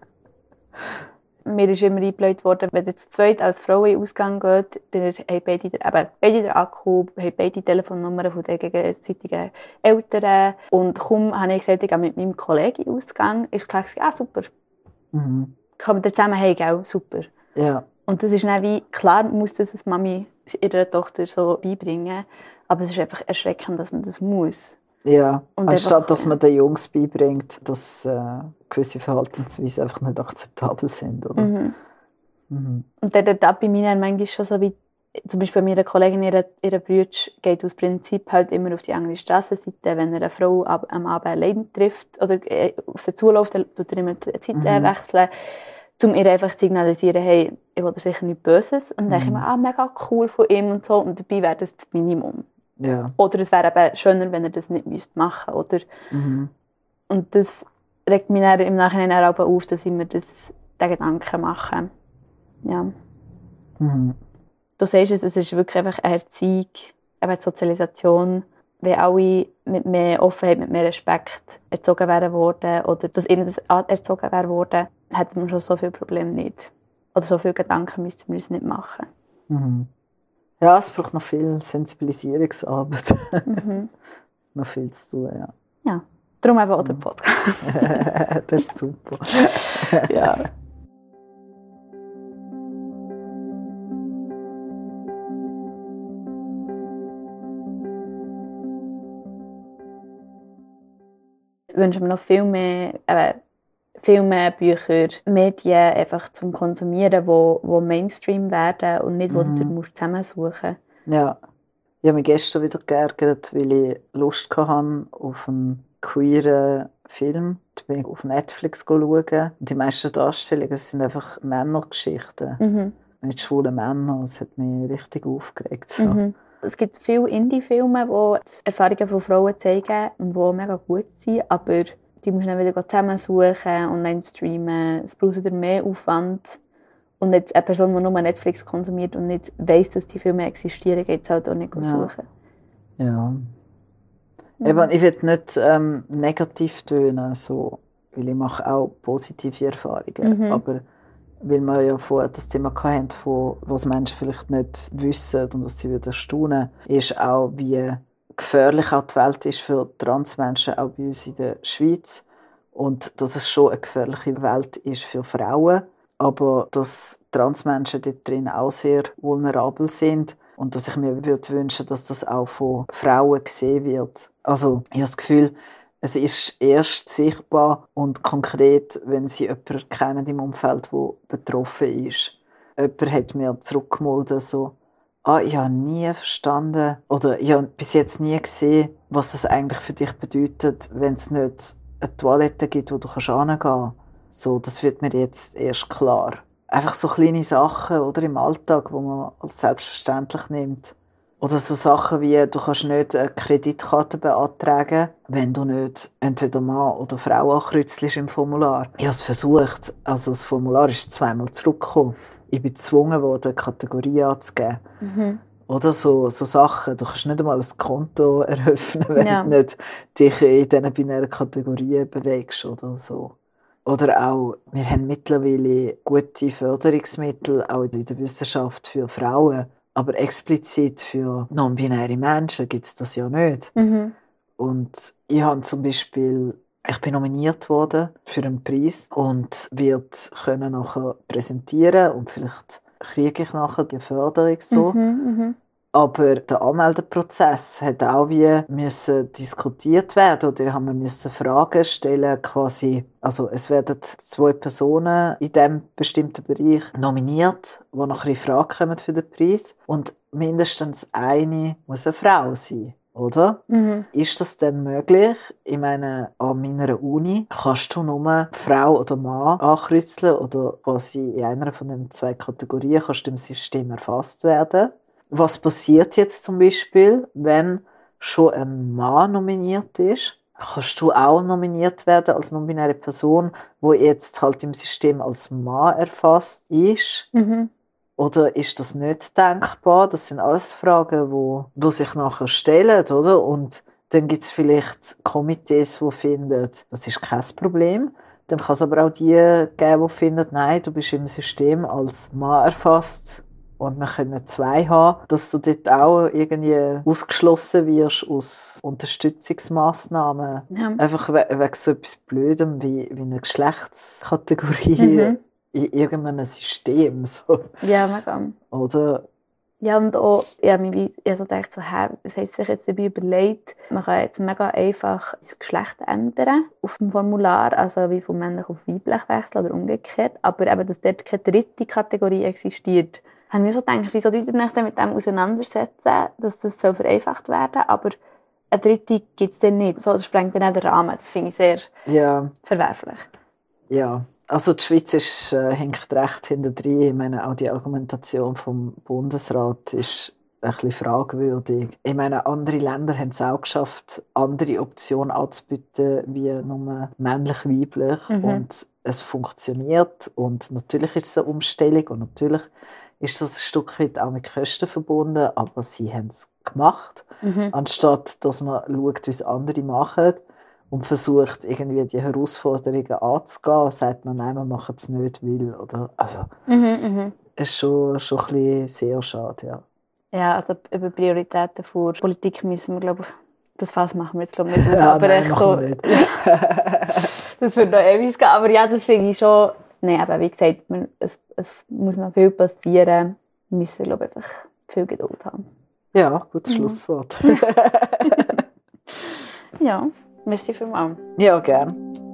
Mir ist immer eingebläut worden, wenn jetzt zweit als Frau in den Ausgang geht, dann haben beide den Akku, haben beide Telefonnummern von den gegenseitigen Eltern. Und kaum habe ich gesagt, ich gehe mit meinem Kollegen in den Ausgang, ist klar, super. Kommen wir zusammen heim, gell? Super. Ja. Und das ist dann wie, klar muss das eine Mami ihrer Tochter so beibringen, aber es ist einfach erschreckend, dass man das muss. Ja, und anstatt dass man den Jungs beibringt, dass gewisse Verhaltensweisen einfach nicht akzeptabel sind. Oder? Und da bei mir manchmal schon so wie, zum Beispiel bei meiner Kollegin, ihre Bruder geht aus Prinzip halt immer auf die andere Strassenseite, wenn er eine Frau am Abend allein trifft oder auf sie zuläuft, dann tut er immer die Seite wechseln, um ihr einfach zu signalisieren, hey, ich will dir sicher nichts Böses. Und dann denke ich mir, mega cool von ihm und so, und dabei wäre das das Minimum. Ja. Oder es wäre eben schöner, wenn er das nicht machen müsste. Und das regt mich dann im Nachhinein auch auf, dass ich mir den Gedanken mache. Ja. Du siehst es ist wirklich einfach eine Erziehung, eine Sozialisation. Wenn alle mit mehr Offenheit, mit mehr Respekt erzogen wären worden oder dass ihnen das erzogen wäre worden, hätten wir schon so viele Probleme nicht. Oder so viele Gedanken müssten wir uns nicht machen. Ja, es braucht noch viel Sensibilisierungsarbeit. Noch viel zu tun, ja. Ja. Darum eben auch der Podcast. Das ist super. Ja. Ich wünsche mir noch viel mehr Filme, Bücher, Medien einfach zum Konsumieren, die Mainstream werden und nicht, wo du zusammensuchen musst. Ja. Ich habe mich gestern wieder geärgert, weil ich Lust hatte auf einen queeren Film. Ich bin auf Netflix schauen. Und die meisten Darstellungen sind einfach Männergeschichten. Mit schwulen Männern. Das hat mich richtig aufgeregt. So. Es gibt viele Indie-Filme, die die Erfahrungen von Frauen zeigen und die mega gut sind, aber die musst du dann wieder zusammensuchen, online streamen. Es braucht wieder mehr Aufwand. Und jetzt eine Person, die nur Netflix konsumiert und nicht weiss, dass die Filme existieren, geht es halt auch nicht suchen. Ja. Eben, ich will nicht negativ tönen, so, weil ich mache auch positive Erfahrungen. Aber weil wir ja vorher das Thema hatten, von was Menschen vielleicht nicht wissen und was sie wieder staunen, ist auch, wie gefährlich auch die Welt ist für Transmenschen, auch bei uns in der Schweiz. Und dass es schon eine gefährliche Welt ist für Frauen, aber dass Transmenschen dort drin auch sehr vulnerabel sind und dass ich mir wünschen, dass das auch von Frauen gesehen wird. Also ich habe das Gefühl, es ist erst sichtbar und konkret, wenn sie jemanden kennen im Umfeld, der betroffen ist. Jemand hat mir zurückgemeldet, so, ich habe nie verstanden oder ich habe bis jetzt nie gesehen, was es eigentlich für dich bedeutet, wenn es nicht eine Toilette gibt, wo du hingehen kannst. So, das wird mir jetzt erst klar. Einfach so kleine Sachen oder im Alltag, die man als selbstverständlich nimmt. Oder so Sachen wie, du kannst nicht eine Kreditkarte beantragen, wenn du nicht entweder Mann oder Frau ankreuzelst im Formular. Ich habe es versucht. Also das Formular ist zweimal zurückgekommen. Ich bin gezwungen worden, eine Kategorie anzugeben. Oder so Sachen. Du kannst nicht einmal ein Konto eröffnen, wenn du nicht dich in diesen binären Kategorien bewegst oder so. Oder auch, wir haben mittlerweile gute Förderungsmittel, auch in der Wissenschaft für Frauen. Aber explizit für non-binäre Menschen gibt es das ja nicht. Und ich habe zum Beispiel, ich bin nominiert worden für einen Preis und werde nachher präsentieren und vielleicht kriege ich nachher die Förderung so. Aber der Anmeldeprozess hat auch müssen diskutiert werden oder haben wir müssen Fragen stellen quasi. Also es werden 2 Personen in diesem bestimmten Bereich nominiert, die nachher in Frage kommen für den Preis und mindestens eine muss eine Frau sein. Oder? Ist das denn möglich? Ich meine, an meiner Uni kannst du nur Frau oder Mann ankreuzeln oder quasi in einer von den 2 Kategorien kannst du im System erfasst werden. Was passiert jetzt zum Beispiel, wenn schon ein Mann nominiert ist? Kannst du auch nominiert werden als non-binäre Person, die jetzt halt im System als Mann erfasst ist? Oder ist das nicht denkbar? Das sind alles Fragen, die sich nachher stellen, oder? Und dann gibt es vielleicht Komitees, die finden, das ist kein Problem. Dann kann es aber auch die geben, die finden, nein, du bist im System als Mann erfasst und wir können 2 haben, dass du dort auch irgendwie ausgeschlossen wirst aus Unterstützungsmaßnahmen. Einfach wegen so etwas Blödem wie eine Geschlechtskategorie in irgendeinem System. So. Ja, mega. Oder? Ja, und auch, ich habe so gedacht, was hat sich jetzt dabei überlegt, man kann jetzt mega einfach das Geschlecht ändern auf dem Formular, also wie von männlich auf weiblich wechseln oder umgekehrt, aber eben, dass dort keine dritte Kategorie existiert. Haben wir so gedacht, wieso sollten wir uns mit dem auseinandersetzen, dass das so vereinfacht werden, aber eine dritte gibt es dann nicht. So, das sprengt dann auch den Rahmen. Das finde ich sehr verwerflich. Ja, also die Schweiz hinkt recht hintendrein. Ich meine, auch die Argumentation vom Bundesrat ist ein bisschen fragwürdig. Ich meine, andere Länder haben es auch geschafft, andere Optionen anzubieten, wie nur männlich-weiblich. Und es funktioniert. Und natürlich ist es eine Umstellung und natürlich ist das ein Stück weit auch mit Kosten verbunden, aber sie haben es gemacht, anstatt dass man schaut, wie es andere machen und versucht, irgendwie die Herausforderungen anzugehen, sagt man, nein, wir machen es nicht, weil, oder, also, ist schon ein bisschen sehr schade, ja. Ja, also über Prioritäten der Politik müssen wir, glaube ich, das Fass machen wir jetzt glaube ich nicht auf, Ja, aber nein, echt machen so, wir nicht. das wird noch ewig gehen, aber ja, das finde ich schon, nein, aber wie gesagt, es muss noch viel passieren, wir müssen glaube ich einfach viel Geduld haben. Ja, gutes Schlusswort. Ja, merci vielmals. Ja, gern.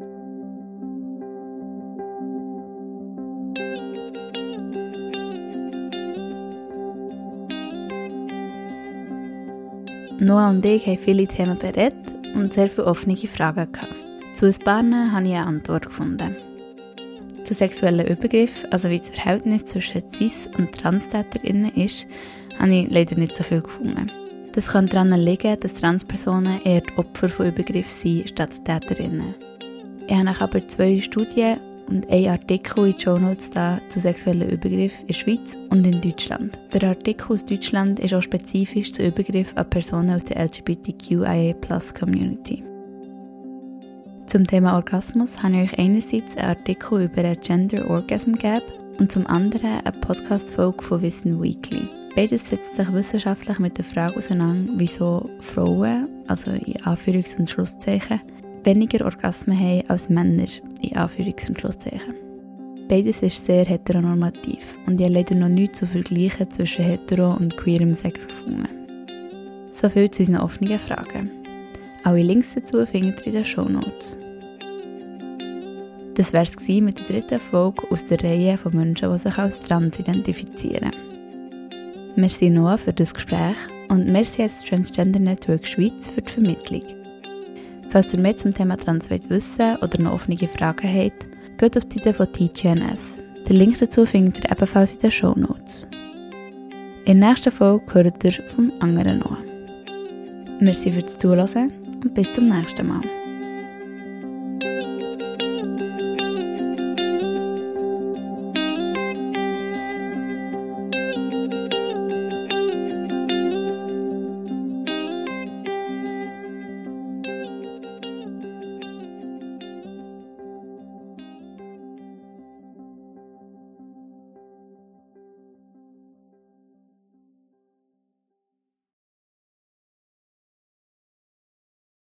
Noah und ich haben viele Themen berät und sehr viele offene Fragen gehabt. Zu ein paar habe ich eine Antwort gefunden. Zu sexuellen Übergriffen, also wie das Verhältnis zwischen Cis- und TranstäterInnen ist, habe ich leider nicht so viel gefunden. Das könnte daran liegen, dass Transpersonen eher die Opfer von Übergriffen sind, statt TäterInnen. Ich habe aber 2 Studien und einen Artikel in die Shownotes da zu sexuellen Übergriffen in der Schweiz und in Deutschland. Der Artikel aus Deutschland ist auch spezifisch zu Übergriffen an Personen aus der LGBTQIA+-Community. Zum Thema Orgasmus habe ich euch einerseits einen Artikel über einen Gender Orgasm Gap und zum anderen eine Podcast-Folge von Wissen Weekly. Beides setzt sich wissenschaftlich mit der Frage auseinander, wieso Frauen, also in Anführungs- und Schlusszeichen, weniger Orgasmen haben als Männer, in Anführungs- und Schlusszeichen. Beides ist sehr heteronormativ und ich habe leider noch nichts zu vergleichen zwischen hetero und queerem Sex gefunden. So viel zu unseren offenen Fragen. Alle Links dazu findet ihr in den Shownotes. Das war es mit der 3. Folge aus der Reihe von Menschen, die sich als trans identifizieren. Merci Noah für das Gespräch und merci als Transgender Network Schweiz für die Vermittlung. Falls ihr mehr zum Thema Trans wissen oder noch offene Fragen habt, geht auf die Seite von TGNS. Den Link dazu findet ihr ebenfalls in den Shownotes. In der nächsten Folge hört ihr vom anderen Noah. Merci fürs Zuhören und bis zum nächsten Mal.